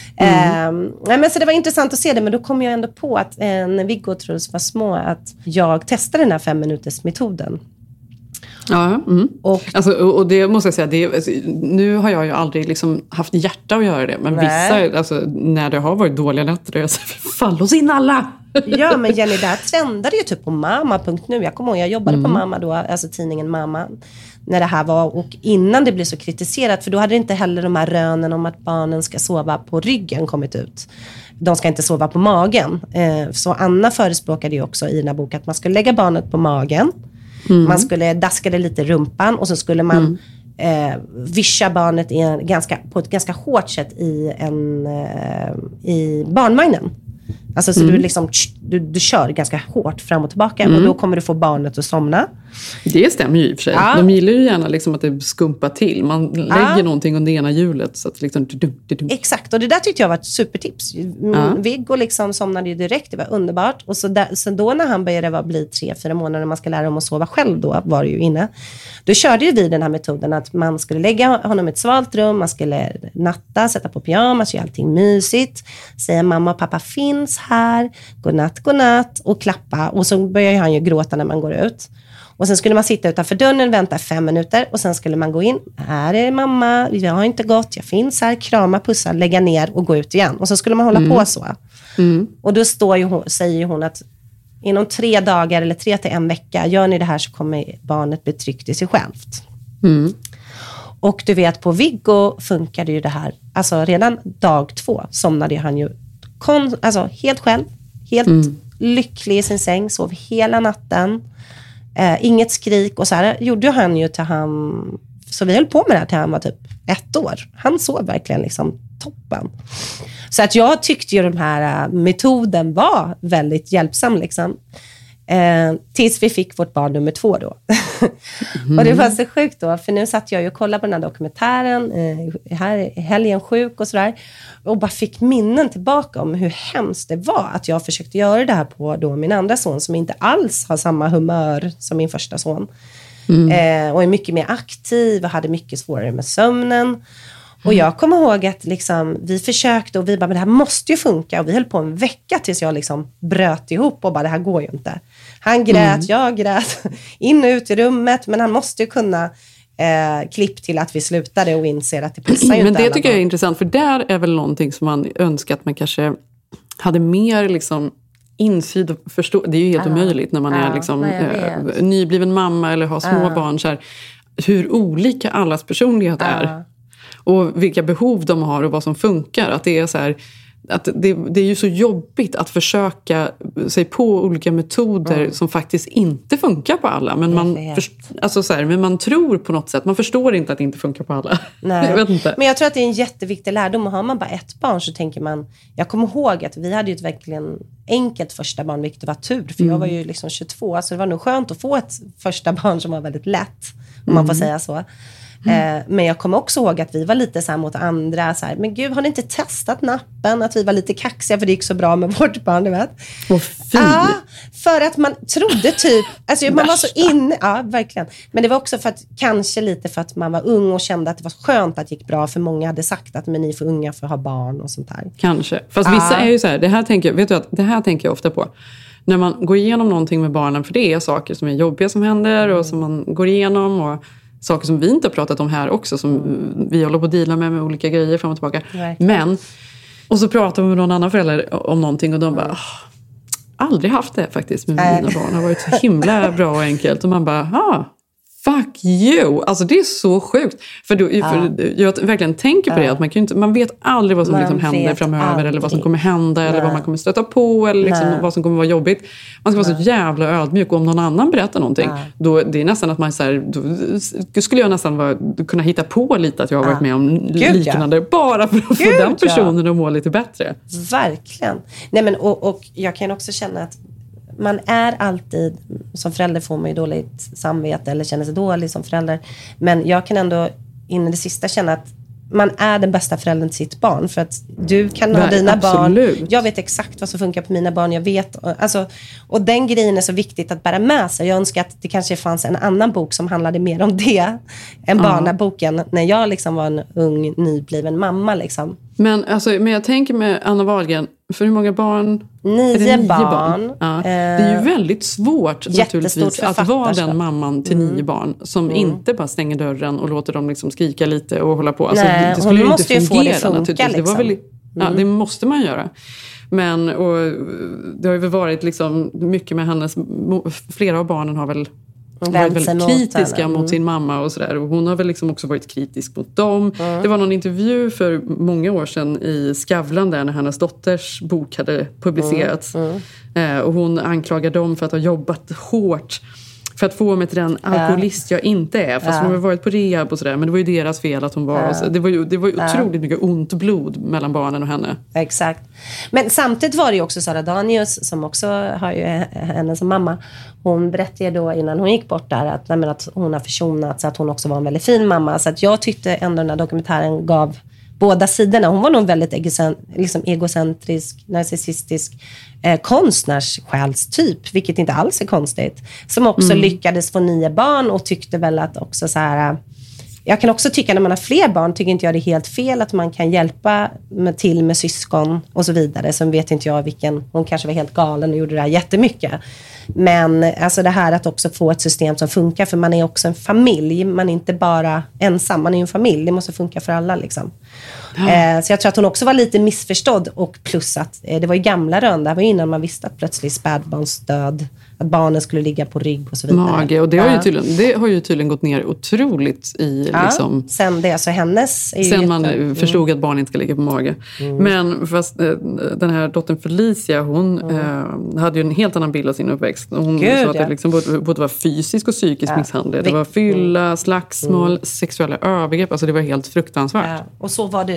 Mm. Um, nej, men så det var intressant att se det, men då kom jag ändå på att eh, när Viggo Truss var små, att jag testade den här fem minuters metoden. Ja, mm. och, alltså, och det måste jag säga, det, alltså, nu har jag ju aldrig liksom haft hjärta att göra det, men nej. vissa, alltså, när det har varit dåliga nätter, jag säger, fall oss in alla! Ja, men Jenny, där trendade ju typ på mamma punkt nu. Jag kommer ihåg, jag jobbade mm. på Mamma då, alltså tidningen Mamma, när det här var, och innan det blev så kritiserat, för då hade det inte heller de här rönen om att barnen ska sova på ryggen kommit ut. De ska inte sova på magen. Eh, så Anna förespråkade ju också i den här boken att man skulle lägga barnet på magen. Mm. Man skulle daska det lite i rumpan, och så skulle man mm. eh, vischa barnet i en ganska, på ett ganska hårt sätt i, en, eh, i barnvagnen. Alltså så mm. du, liksom, du, du kör ganska hårt fram och tillbaka, mm. och då kommer du få barnet att somna. Det stämmer ju i och för sig. Ja. De gillar ju gärna liksom att det skumpar till. Man lägger ja. någonting under ena hjulet. Så att liksom, du, du, du. Exakt, och det där tyckte jag var ett supertips. Ja. Viggo liksom somnade ju direkt, det var underbart. Och så, där, så då när han började var, bli tre, fyra månader, när man ska lära dem att sova själv, då var det ju inne. Då körde ju vi den här metoden att man skulle lägga honom i ett svalt rum, man skulle natta, sätta på pyjamas, göra allting mysigt, säga mamma och pappa finns här, godnatt, godnatt, och klappa. Och så börjar han ju gråta när man går ut. Och sen skulle man sitta utanför dörren, vänta fem minuter, och sen skulle man gå in. Här är mamma, jag har inte gått, jag finns här, krama, pussa, lägga ner och gå ut igen. Och så skulle man hålla mm. på så. Mm. Och då står ju hon, säger hon att inom tre dagar eller tre till en vecka, gör ni det här så kommer barnet bli tryggt i sig självt. Mm. Och du vet, på Viggo funkade ju det här. Alltså redan dag två somnade han ju kon, alltså, helt själv, helt mm. lycklig i sin säng, sov hela natten. Eh, inget skrik, och så här gjorde han ju till han, så vi höll på med det här till han var typ ett år. Han sov verkligen liksom toppen. Så att jag tyckte ju den här metoden var väldigt hjälpsam liksom. Eh, tills vi fick vårt barn nummer två då. Mm. Och det var så sjukt då, för nu satt jag ju och kollade på den här dokumentären eh, här helgen sjuk och sådär, och bara fick minnen tillbaka om hur hemskt det var att jag försökte göra det här på då min andra son, som inte alls har samma humör som min första son. Mm. Eh, och är mycket mer aktiv och hade mycket svårare med sömnen. Och jag kommer ihåg att liksom, vi försökte och vi bara, men det här måste ju funka. Och vi höll på en vecka tills jag liksom bröt ihop och bara, det här går ju inte. Han grät, mm. jag grät, in och ut i rummet. Men han måste ju kunna eh, klipp till att vi slutade och inser att det passar ju men inte. Men det tycker jag är intressant, för där är väl någonting som man önskar att man kanske hade mer liksom insyn och förstå. Det är ju helt ah. omöjligt när man ah. är liksom, eh, nybliven mamma eller har små ah. barn. Så här, hur olika allas personlighet ah. är. Och vilka behov de har och vad som funkar. Att det är så här, att det, det är ju så jobbigt att försöka sig på olika metoder mm. som faktiskt inte funkar på alla. Men man, för, alltså så här, men man tror på något sätt. Man förstår inte att det inte funkar på alla. Nej. Jag vet inte. Men jag tror att det är en jätteviktig lärdom. Har man bara ett barn så tänker man... Jag kommer ihåg att vi hade ju ett verkligen enkelt första barn, vilket var tur. För mm. jag var ju liksom tjugotvå. Så det var nog skönt att få ett första barn som var väldigt lätt. Om mm. man får säga så. Mm. Men jag kommer också ihåg att vi var lite så här mot andra så här, men gud, har ni inte testat nappen? Att vi var lite kaxiga för det gick så bra med vårt barn, du vet. Åh, fy. Ja, för att man trodde typ, alltså man var så inne, ja verkligen. Men det var också för att, kanske lite för att man var ung och kände att det var skönt att det gick bra, för många hade sagt att men ni är för unga för att ha barn och sånt här. Kanske, fast ja. Vissa är ju så här, det här tänker jag, vet du att det här tänker jag ofta på. När man går igenom någonting med barnen, för det är saker som är jobbiga som händer och som man går igenom, och saker som vi inte har pratat om här också, som vi håller på att deala med med olika grejer fram och tillbaka. Right. Men, och så pratar vi med någon annan förälder om någonting och de bara, aldrig haft det faktiskt med mina äh. barn. Det har varit så himla bra och enkelt. Och man bara, ah, fuck you. Alltså det är så sjukt. För, då, ja. för jag verkligen tänker på det, att man, kan inte, man vet aldrig vad som liksom händer framöver, aldrig. Eller vad som kommer hända, Nej. eller vad man kommer stöta på, eller liksom vad som kommer vara jobbigt. Man ska Nej. vara så jävla ödmjuk, och om någon annan berättar någonting, Nej. då det är nästan att man så här, då skulle jag nästan vara, kunna hitta på lite att jag har varit med om Gud, liknande, ja. bara för att Gud, få den personen ja. att må lite bättre. Verkligen. Nej, men, och, och jag kan också känna att man är alltid, som förälder får man ju dåligt samvete eller känner sig dålig som förälder. Men jag kan ändå in i det sista känna att man är den bästa föräldern till sitt barn. För att du kan ha dina absolut. barn. Jag vet exakt vad som funkar på mina barn. Jag vet, alltså, och den grejen är så viktigt att bära med sig. Jag önskar att det kanske fanns en annan bok som handlade mer om det än uh-huh. barnaboken. När jag liksom var en ung, nybliven mamma liksom. Men, alltså, men jag tänker med Anna Wahlgren, för hur många barn? Nio, nio barn. barn. Ja. Det är ju väldigt svårt naturligtvis att vara den mamman till mm. nio barn som mm. inte bara stänger dörren och låter dem liksom skrika lite och hålla på. Alltså, Nej, det skulle ju inte fungera fungera funka, naturligtvis. Liksom. Det, var väl, ja, mm. det måste man göra. Men och, det har ju varit liksom mycket med hennes, flera av barnen har väl varit väldigt kritiska mot, mm. mot sin mamma och sådär. Och hon har väl liksom också varit kritisk mot dem. Mm. Det var någon intervju för många år sedan i Skavlan där när hennes dotters bok hade publicerats. Mm. Mm. Eh, och hon anklagade dem för att ha jobbat hårt för att få mig till den alkoholist jag inte är. Fast ja. hon har varit på rehab och sådär. Men det var ju deras fel att hon var. Ja. Det var ju, det var ju otroligt ja. mycket ont blod mellan barnen och henne. Exakt. Men samtidigt var det ju också Sara Danius, som också har ju henne som mamma. Hon berättade då innan hon gick bort där att, nej, att hon har försonats, att hon också var en väldigt fin mamma. Så att jag tyckte ändå den här dokumentären gav båda sidorna. Hon var nog väldigt egocent, liksom egocentrisk, narcissistisk eh, konstnärssjälstyp, vilket inte alls är konstigt. Som också mm. lyckades få nio barn och tyckte väl att också så här... Jag kan också tycka när man har fler barn, tycker inte jag det är helt fel att man kan hjälpa med, till med syskon och så vidare. Sen vet inte jag vilken, hon kanske var helt galen och gjorde det här jättemycket. Men alltså det här att också få ett system som funkar, för man är också en familj. Man är inte bara ensam, man är en familj. Det måste funka för alla liksom. Ja. Eh, så jag tror att hon också var lite missförstådd, och plus att eh, det var ju gamla rön. Det var ju innan man visste att plötsligt spädbarnsdöd, att barnen skulle ligga på rygg och så vidare. Mage, och det har, ja. ju tydligen, det har ju tydligen gått ner otroligt i ja, liksom... sen det, alltså hennes... Är sen ju man mm. förstod att barn inte ska ligga på mage. Mm. Men fast eh, den här dottern Felicia, hon mm. eh, hade ju en helt annan bild av sin uppväxt. Hon Gud, sa att ja. det liksom både, både var fysisk och psykisk ja. misshandel. Det var fylla, slagsmål, mm. sexuella övergrepp. Alltså det var helt fruktansvärt. Ja. Och så var det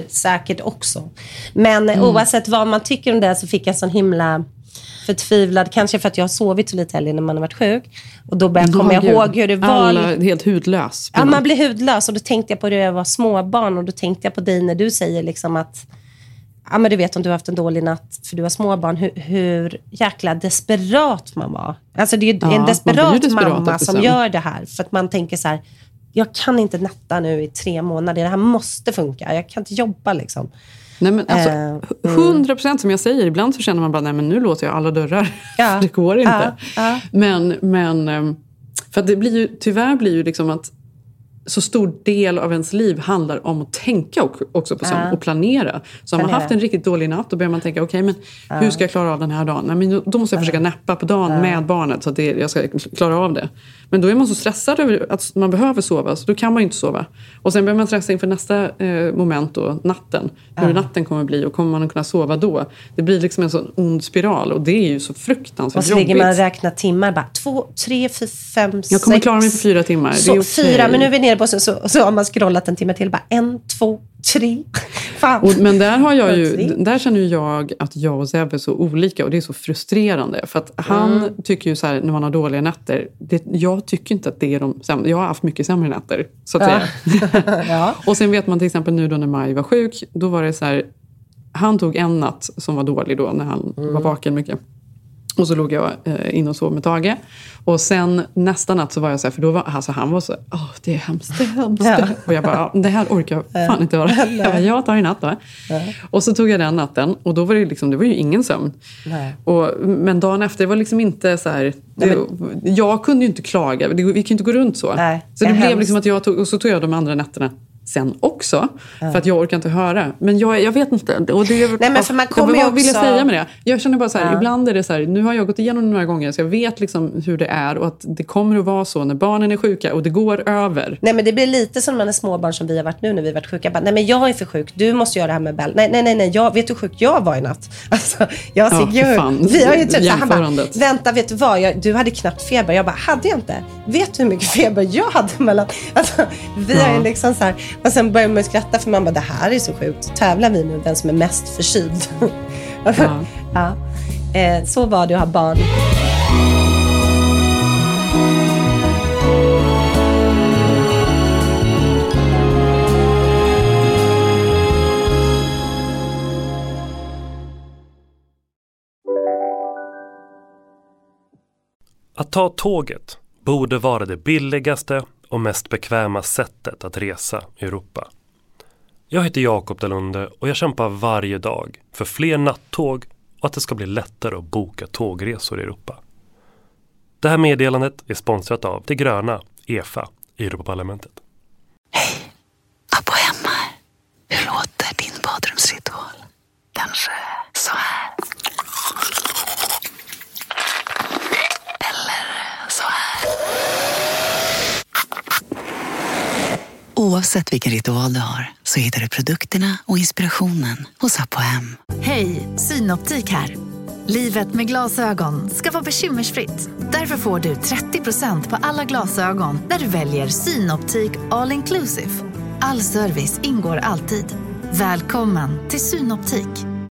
säkert också. Men mm. oavsett vad man tycker om det så fick jag sån himla förtvivlad, kanske för att jag har sovit så lite heller när man har varit sjuk. Och då började jag komma oh, ihåg hur det var. Alla helt hudlös. Ja, man blir hudlös. Och då tänkte jag på det när jag var småbarn. Och då tänkte jag på dig när du säger liksom att, ja men du vet om du har haft en dålig natt för du har småbarn, hur, hur jäkla desperat man var. Alltså det är ju ja, en desperat, desperat mamma som gör det här. För att man tänker så här, jag kan inte natta nu i tre månader. Det här måste funka. Jag kan inte jobba liksom. Nej, men alltså, hundra procent som jag säger, ibland så känner man bara, nej men nu låter jag alla dörrar. Ja. Det går inte. Ja. Ja. Men, men för att det blir ju, tyvärr blir ju liksom att så stor del av ens liv handlar om att tänka också på sömn ja. och planera. Så om man haft en riktigt dålig natt, då börjar man tänka, okej, okay, men ja. hur ska jag klara av den här dagen? Nej, men då måste jag försöka näppa på dagen ja. med barnet så att det, jag ska klara av det. Men då är man så stressad över att man behöver sova, så då kan man ju inte sova. Och sen börjar man stressa inför nästa eh, moment då, natten. Ja. Hur natten kommer bli och kommer man att kunna sova då? Det blir liksom en sån ond spiral och det är ju så fruktansvärt jobbigt. Och så ligger man och räknar timmar, bara två, tre, fyra, fem, sex. Jag kommer klara mig på fyra timmar. Så, det är okay. Fyra, men nu är vi nere på så, så, så har man scrollat en timme till, bara en, två, tre. Fan. Och, men där har jag ju, där känner ju jag att jag och Zeb är så olika och det är så frustrerande. För att han mm. tycker ju så här, när man har dåliga nätter, det, jag tycker inte att det är de sämre. Jag har haft mycket sämre nätter, så att ja. säga. Ja. Och sen vet man till exempel nu då när Maj var sjuk, då var det så här, han tog en natt som var dålig då när han mm. var vaken mycket. Och så låg jag eh, in och sov med Tage. Och sen nästa natt så var jag så här, för då var alltså, han var så, åh oh, det är hemskt, det är hemskt. Ja. Och jag bara, det här orkar jag fan inte vara. Jag bara, jag tar en natt då. Ja. Och så tog jag den natten och då var det liksom, det var ju ingen sömn. Och, men dagen efter, det var liksom inte så här, det, Nej, men... jag kunde ju inte klaga, det, vi kunde inte gå runt så. Nej, så det blev hemskt. Liksom att jag tog, och så tog jag de andra nätterna sen också, ja. för att jag orkar inte höra. Men jag, jag vet inte. Och det, Nej, men för man kommer vad också... vill jag säga med det? Jag känner bara så här, ja. ibland är det så här, nu har jag gått igenom några gånger så jag vet liksom hur det är och att det kommer att vara så när barnen är sjuka och det går över. Nej, men det blir lite som när man är småbarn som vi har varit nu när vi har varit sjuka. Bara, nej, men jag är för sjuk. Du måste göra det här med Bell. Nej, nej, nej, nej. Jag, vet du hur sjuk jag var i natt? Alltså, jag ja, Sigurd. Vi har ju typ så han bara, vänta, vet du vad? Jag, du hade knappt feber. Jag bara, hade jag inte? Vet du hur mycket feber jag hade mellan... Alltså, vi ja. har ju liksom så här... Och sen börjar man skratta för man bara, det här är så sjukt. Tävlar vi nu vem som är mest förkyld? Ja. ja. Eh, så var det att ha barn. Att ta tåget borde vara det billigaste och mest bekväma sättet att resa i Europa. Jag heter Jakob Dalunde och jag kämpar varje dag för fler nattåg och att det ska bli lättare att boka tågresor i Europa. Det här meddelandet är sponsrat av det gröna E F A i Europaparlamentet. Hej, Abbo hemma. Hur låter din badrumsritual? Kanske så här. Eller så här. Oavsett vilken ritual du har så hittar du produkterna och inspirationen hos Apohem. Hej, Synoptik här. Livet med glasögon ska vara bekymmersfritt. Därför får du trettio procent på alla glasögon när du väljer Synoptik All Inclusive. All service ingår alltid. Välkommen till Synoptik.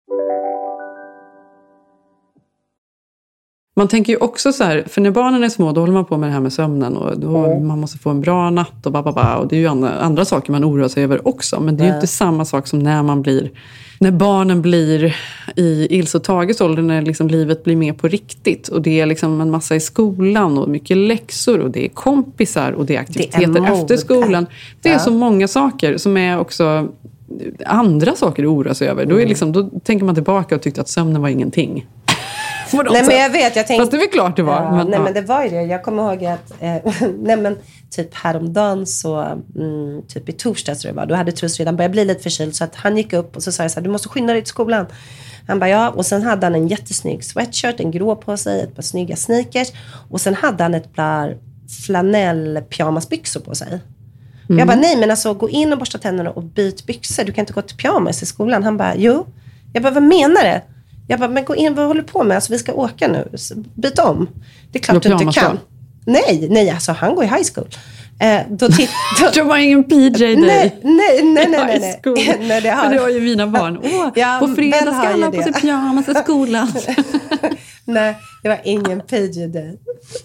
Man tänker ju också så här, för när barnen är små då håller man på med det här med sömnen och då mm. man måste få en bra natt och bababa, och det är ju andra, andra saker man oroar sig över också, men det är ju mm. inte samma sak som när man blir, när barnen blir i Ilse och Tages ålder, när liksom livet blir mer på riktigt och det är liksom en massa i skolan och mycket läxor och det är kompisar och det är aktiviteter det är efter skolan. Det är ja. så många saker som är också andra saker att oroa sig över. Mm. Då, är liksom, då tänker man tillbaka och tyckte att sömnen var ingenting. Nej, men jag vet, jag tänkte... Fast det är klart det var. Ja, men, nej, ja. men det var ju det. Jag kommer ihåg att eh, nej, men, typ häromdagen så mm, typ i torsdags tror jag var, då hade Truss redan börjat bli lite förkyld så att han gick upp och så sa jag så här, du måste skynda dig till skolan. Han bara ja, och sen hade han en jättesnygg sweatshirt, en grå på sig, ett par snygga sneakers och sen hade han ett par flanell pyjamasbyxor på sig. Mm. Jag bara nej, men alltså gå in och borsta tänderna och byt byxor, du kan inte gå till pyjamas i skolan. Han bara jo. Jag bara vad menar du? Jag bara, men gå in, vad håller du på med? Alltså vi ska åka nu, byt om. Det är klart du inte kan. Nej, nej, alltså han går i high school. Eh, då titt, då, det var ingen P J Day. Nej, nej, nej, nej, nej, nej. nej det, har... Men det har ju mina barn. Åh, ja, på fredag ska alla på sig pyjamas i skolan. Nej, det var ingen P J Day.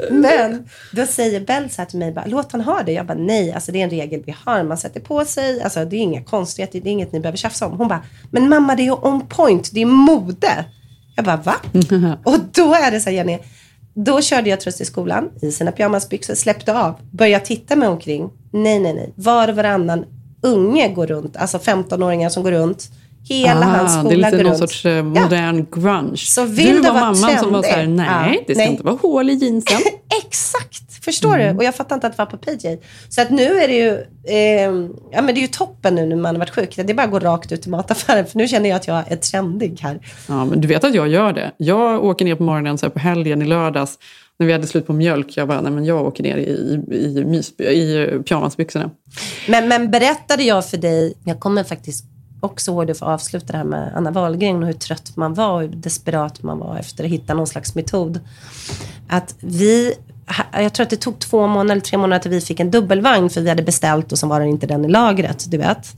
Men då säger Bell så här till mig, bara, låt han ha det. Jag bara, nej, alltså det är en regel vi har. Man sätter på sig, alltså det är inga konstigheter, det är inget ni behöver tjafsa om. Hon bara, men mamma det är on point, det är mode. Jag bara, va? Och då är det så här, Jenny, då körde jag tröst i skolan i sina pyjamasbyxor, släppte av, började titta mig omkring. Nej, nej, nej. Var och varannan unge går runt, alltså femtonåringar som går runt. Hela ah, hans skola det är lite går någon runt. sorts uh, modern ja. grunge. Så vill du det var vara mamman trendig. som var så här, nej, ja, det ska nej. inte vara hål i jeansen. Exakt, förstår mm. du? Och jag fattar inte att det var på P J. Så att nu är det ju eh, ja, men det är ju toppen nu när man har varit sjuk. Det är bara att gå rakt ut i mataffären. För nu känner jag att jag är trendig här. Ja, men du vet att jag gör det. Jag åker ner på morgonen så här på helgen i lördags. När vi hade slut på mjölk. Jag bara, nej men jag åker ner i, i, i, i pyjamasbyxorna. Men, men berättade jag för dig, jag kommer faktiskt också ihåg det för att avsluta det här med Anna Wahlgren och hur trött man var och hur desperat man var efter att hitta någon slags metod. Att vi, jag tror att det tog två månader eller tre månader till vi fick en dubbelvagn för vi hade beställt och så var det inte den i lagret, du vet.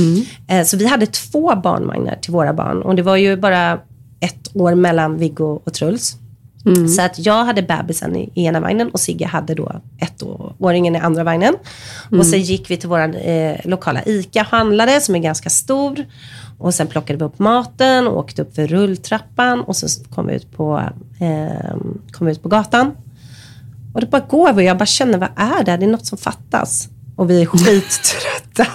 Mm. Så vi hade två barnvagnar till våra barn och det var ju bara ett år mellan Viggo och Truls. Mm. Så att jag hade bebisen i ena vagnen och Sigge hade då ettåringen i andra vagnen. Mm. Och så gick vi till vår eh, lokala ICA handlade som är ganska stor. Och sen plockade vi upp maten och åkte upp för rulltrappan. Och så kom vi ut på, eh, kom vi ut på gatan. Och det bara går vi och jag bara känner, vad är det? Det är något som fattas. Och vi är skittrötta.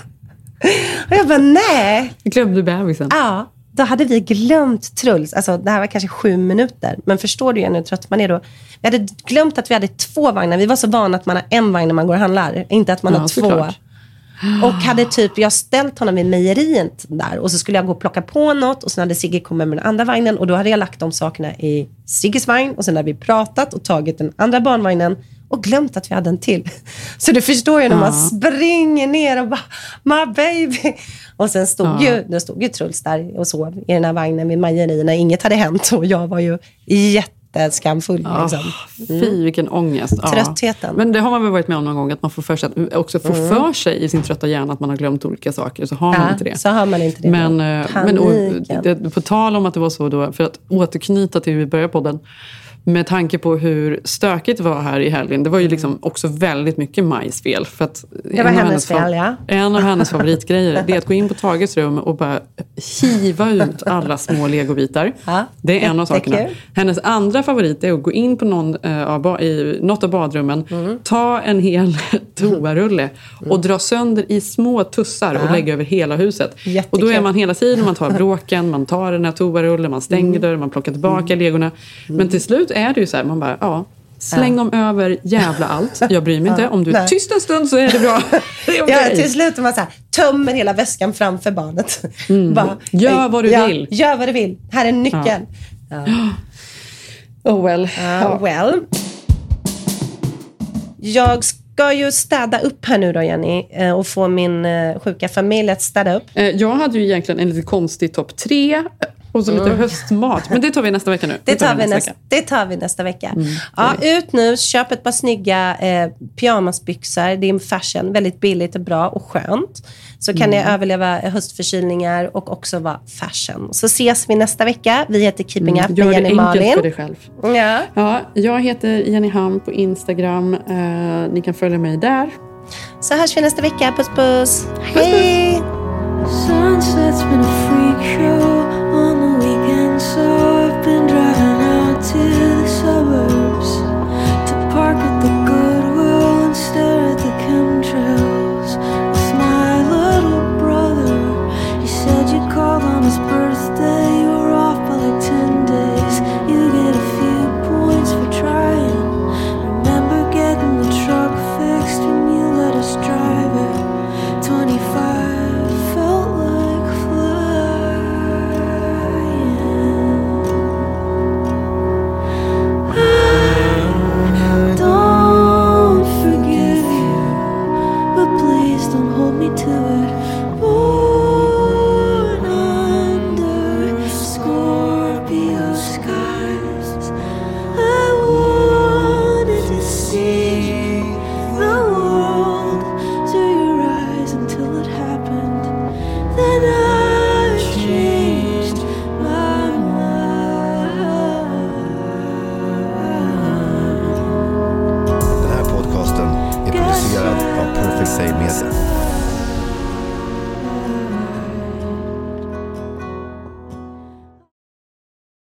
Och jag bara, nej. Glömde du bebisen? Ja. Då hade vi glömt Truls. Alltså det här var kanske sju minuter. Men förstår du igen hur trött man är då? Vi hade glömt att vi hade två vagnar. Vi var så vana att man har en vagn när man går och handlar. Inte att man ja, har två. Såklart. Och hade typ, jag ställt honom vid mejeriet där. Och så skulle jag gå och plocka på något. Och sen hade Sigge kommit med den andra vagnen. Och då hade jag lagt de sakerna i Sigges vagn. Och sen hade vi pratat och tagit den andra barnvagnen. Och glömt att vi hade en till. Så du förstår ju när man ja. springer ner och bara, my baby. Och sen stod ja. ju, då stod ju Truls där och sov i den här vagnen vid mejerierna. Inget hade hänt och jag var ju jätteskamfull. Ja, liksom. mm. Fy, vilken ångest. Ja. Tröttheten. Men det har man väl varit med om någon gång, att man får för sig, att också får mm. för sig i sin trötta hjärna att man har glömt olika saker. Så har ja, man inte det. Så har man inte det. Men, men och, det, på tal om att det var så då, för att återknyta till hur vi började podden, med tanke på hur stökigt det var här i helgen. Det var ju liksom också väldigt mycket Majs fel. För att det var hennes, hennes fel, ja. En av hennes favoritgrejer det är att gå in på Tages rum och bara hiva ut alla små legobitar. Ja, det är en av sakerna. Hennes andra favorit är att gå in på någon, uh, i något av badrummen, mm. ta en hel toarulle mm. och dra sönder i små tussar ja. och lägga över hela huset. Jättekul. Och då är man hela tiden, man tar bråken, man tar den här toarullen, man stänger mm. dörren, man plockar tillbaka mm. legorna. Mm. Men till slut är det ju så här, man bara, ja, släng dem ja. över jävla allt. Jag bryr mig inte. Om du är Nej. tyst en stund så är det bra. Det är okay. Ja, till slut man så här, tömmer hela väskan framför barnet. Mm. Bara, gör vad du ja, vill. Gör vad du vill. Här är nyckeln. Ja. Ja. Oh well. Uh, ja. well. Jag ska ju städa upp här nu då, Jenny, och få min sjuka familj att städa upp. Jag hade ju egentligen en lite konstig topp tre. Och så lite mm. höstmat. Men det tar vi nästa vecka nu. Det, det, tar, tar vi nästa, vecka. det tar vi nästa vecka. Mm. Ja, ut nu. Köp ett par snygga eh, pyjamasbyxor. Det är en fashion. Väldigt billigt och bra och skönt. Så kan mm. ni överleva höstförkylningar och också vara fashion. Så ses vi nästa vecka. Vi heter Keeping mm. Up med Jenny Malin. Gör det enkelt för dig själv. Ja. Ja, jag heter Jenny Ham på Instagram. Uh, ni kan följa mig där. Så hörs vi nästa vecka. Puss puss. Hej! Sunset's been a freak show on the weekend, so I've been driving out to the suburbs to park at the Goodwill and stare at the chemtrails with my little brother. He said you called on his birthday, you were off by like ten days. You get a few points for trying. Remember getting the truck fixed when you let us drive it. Twenty-five felt like flight. Expressen.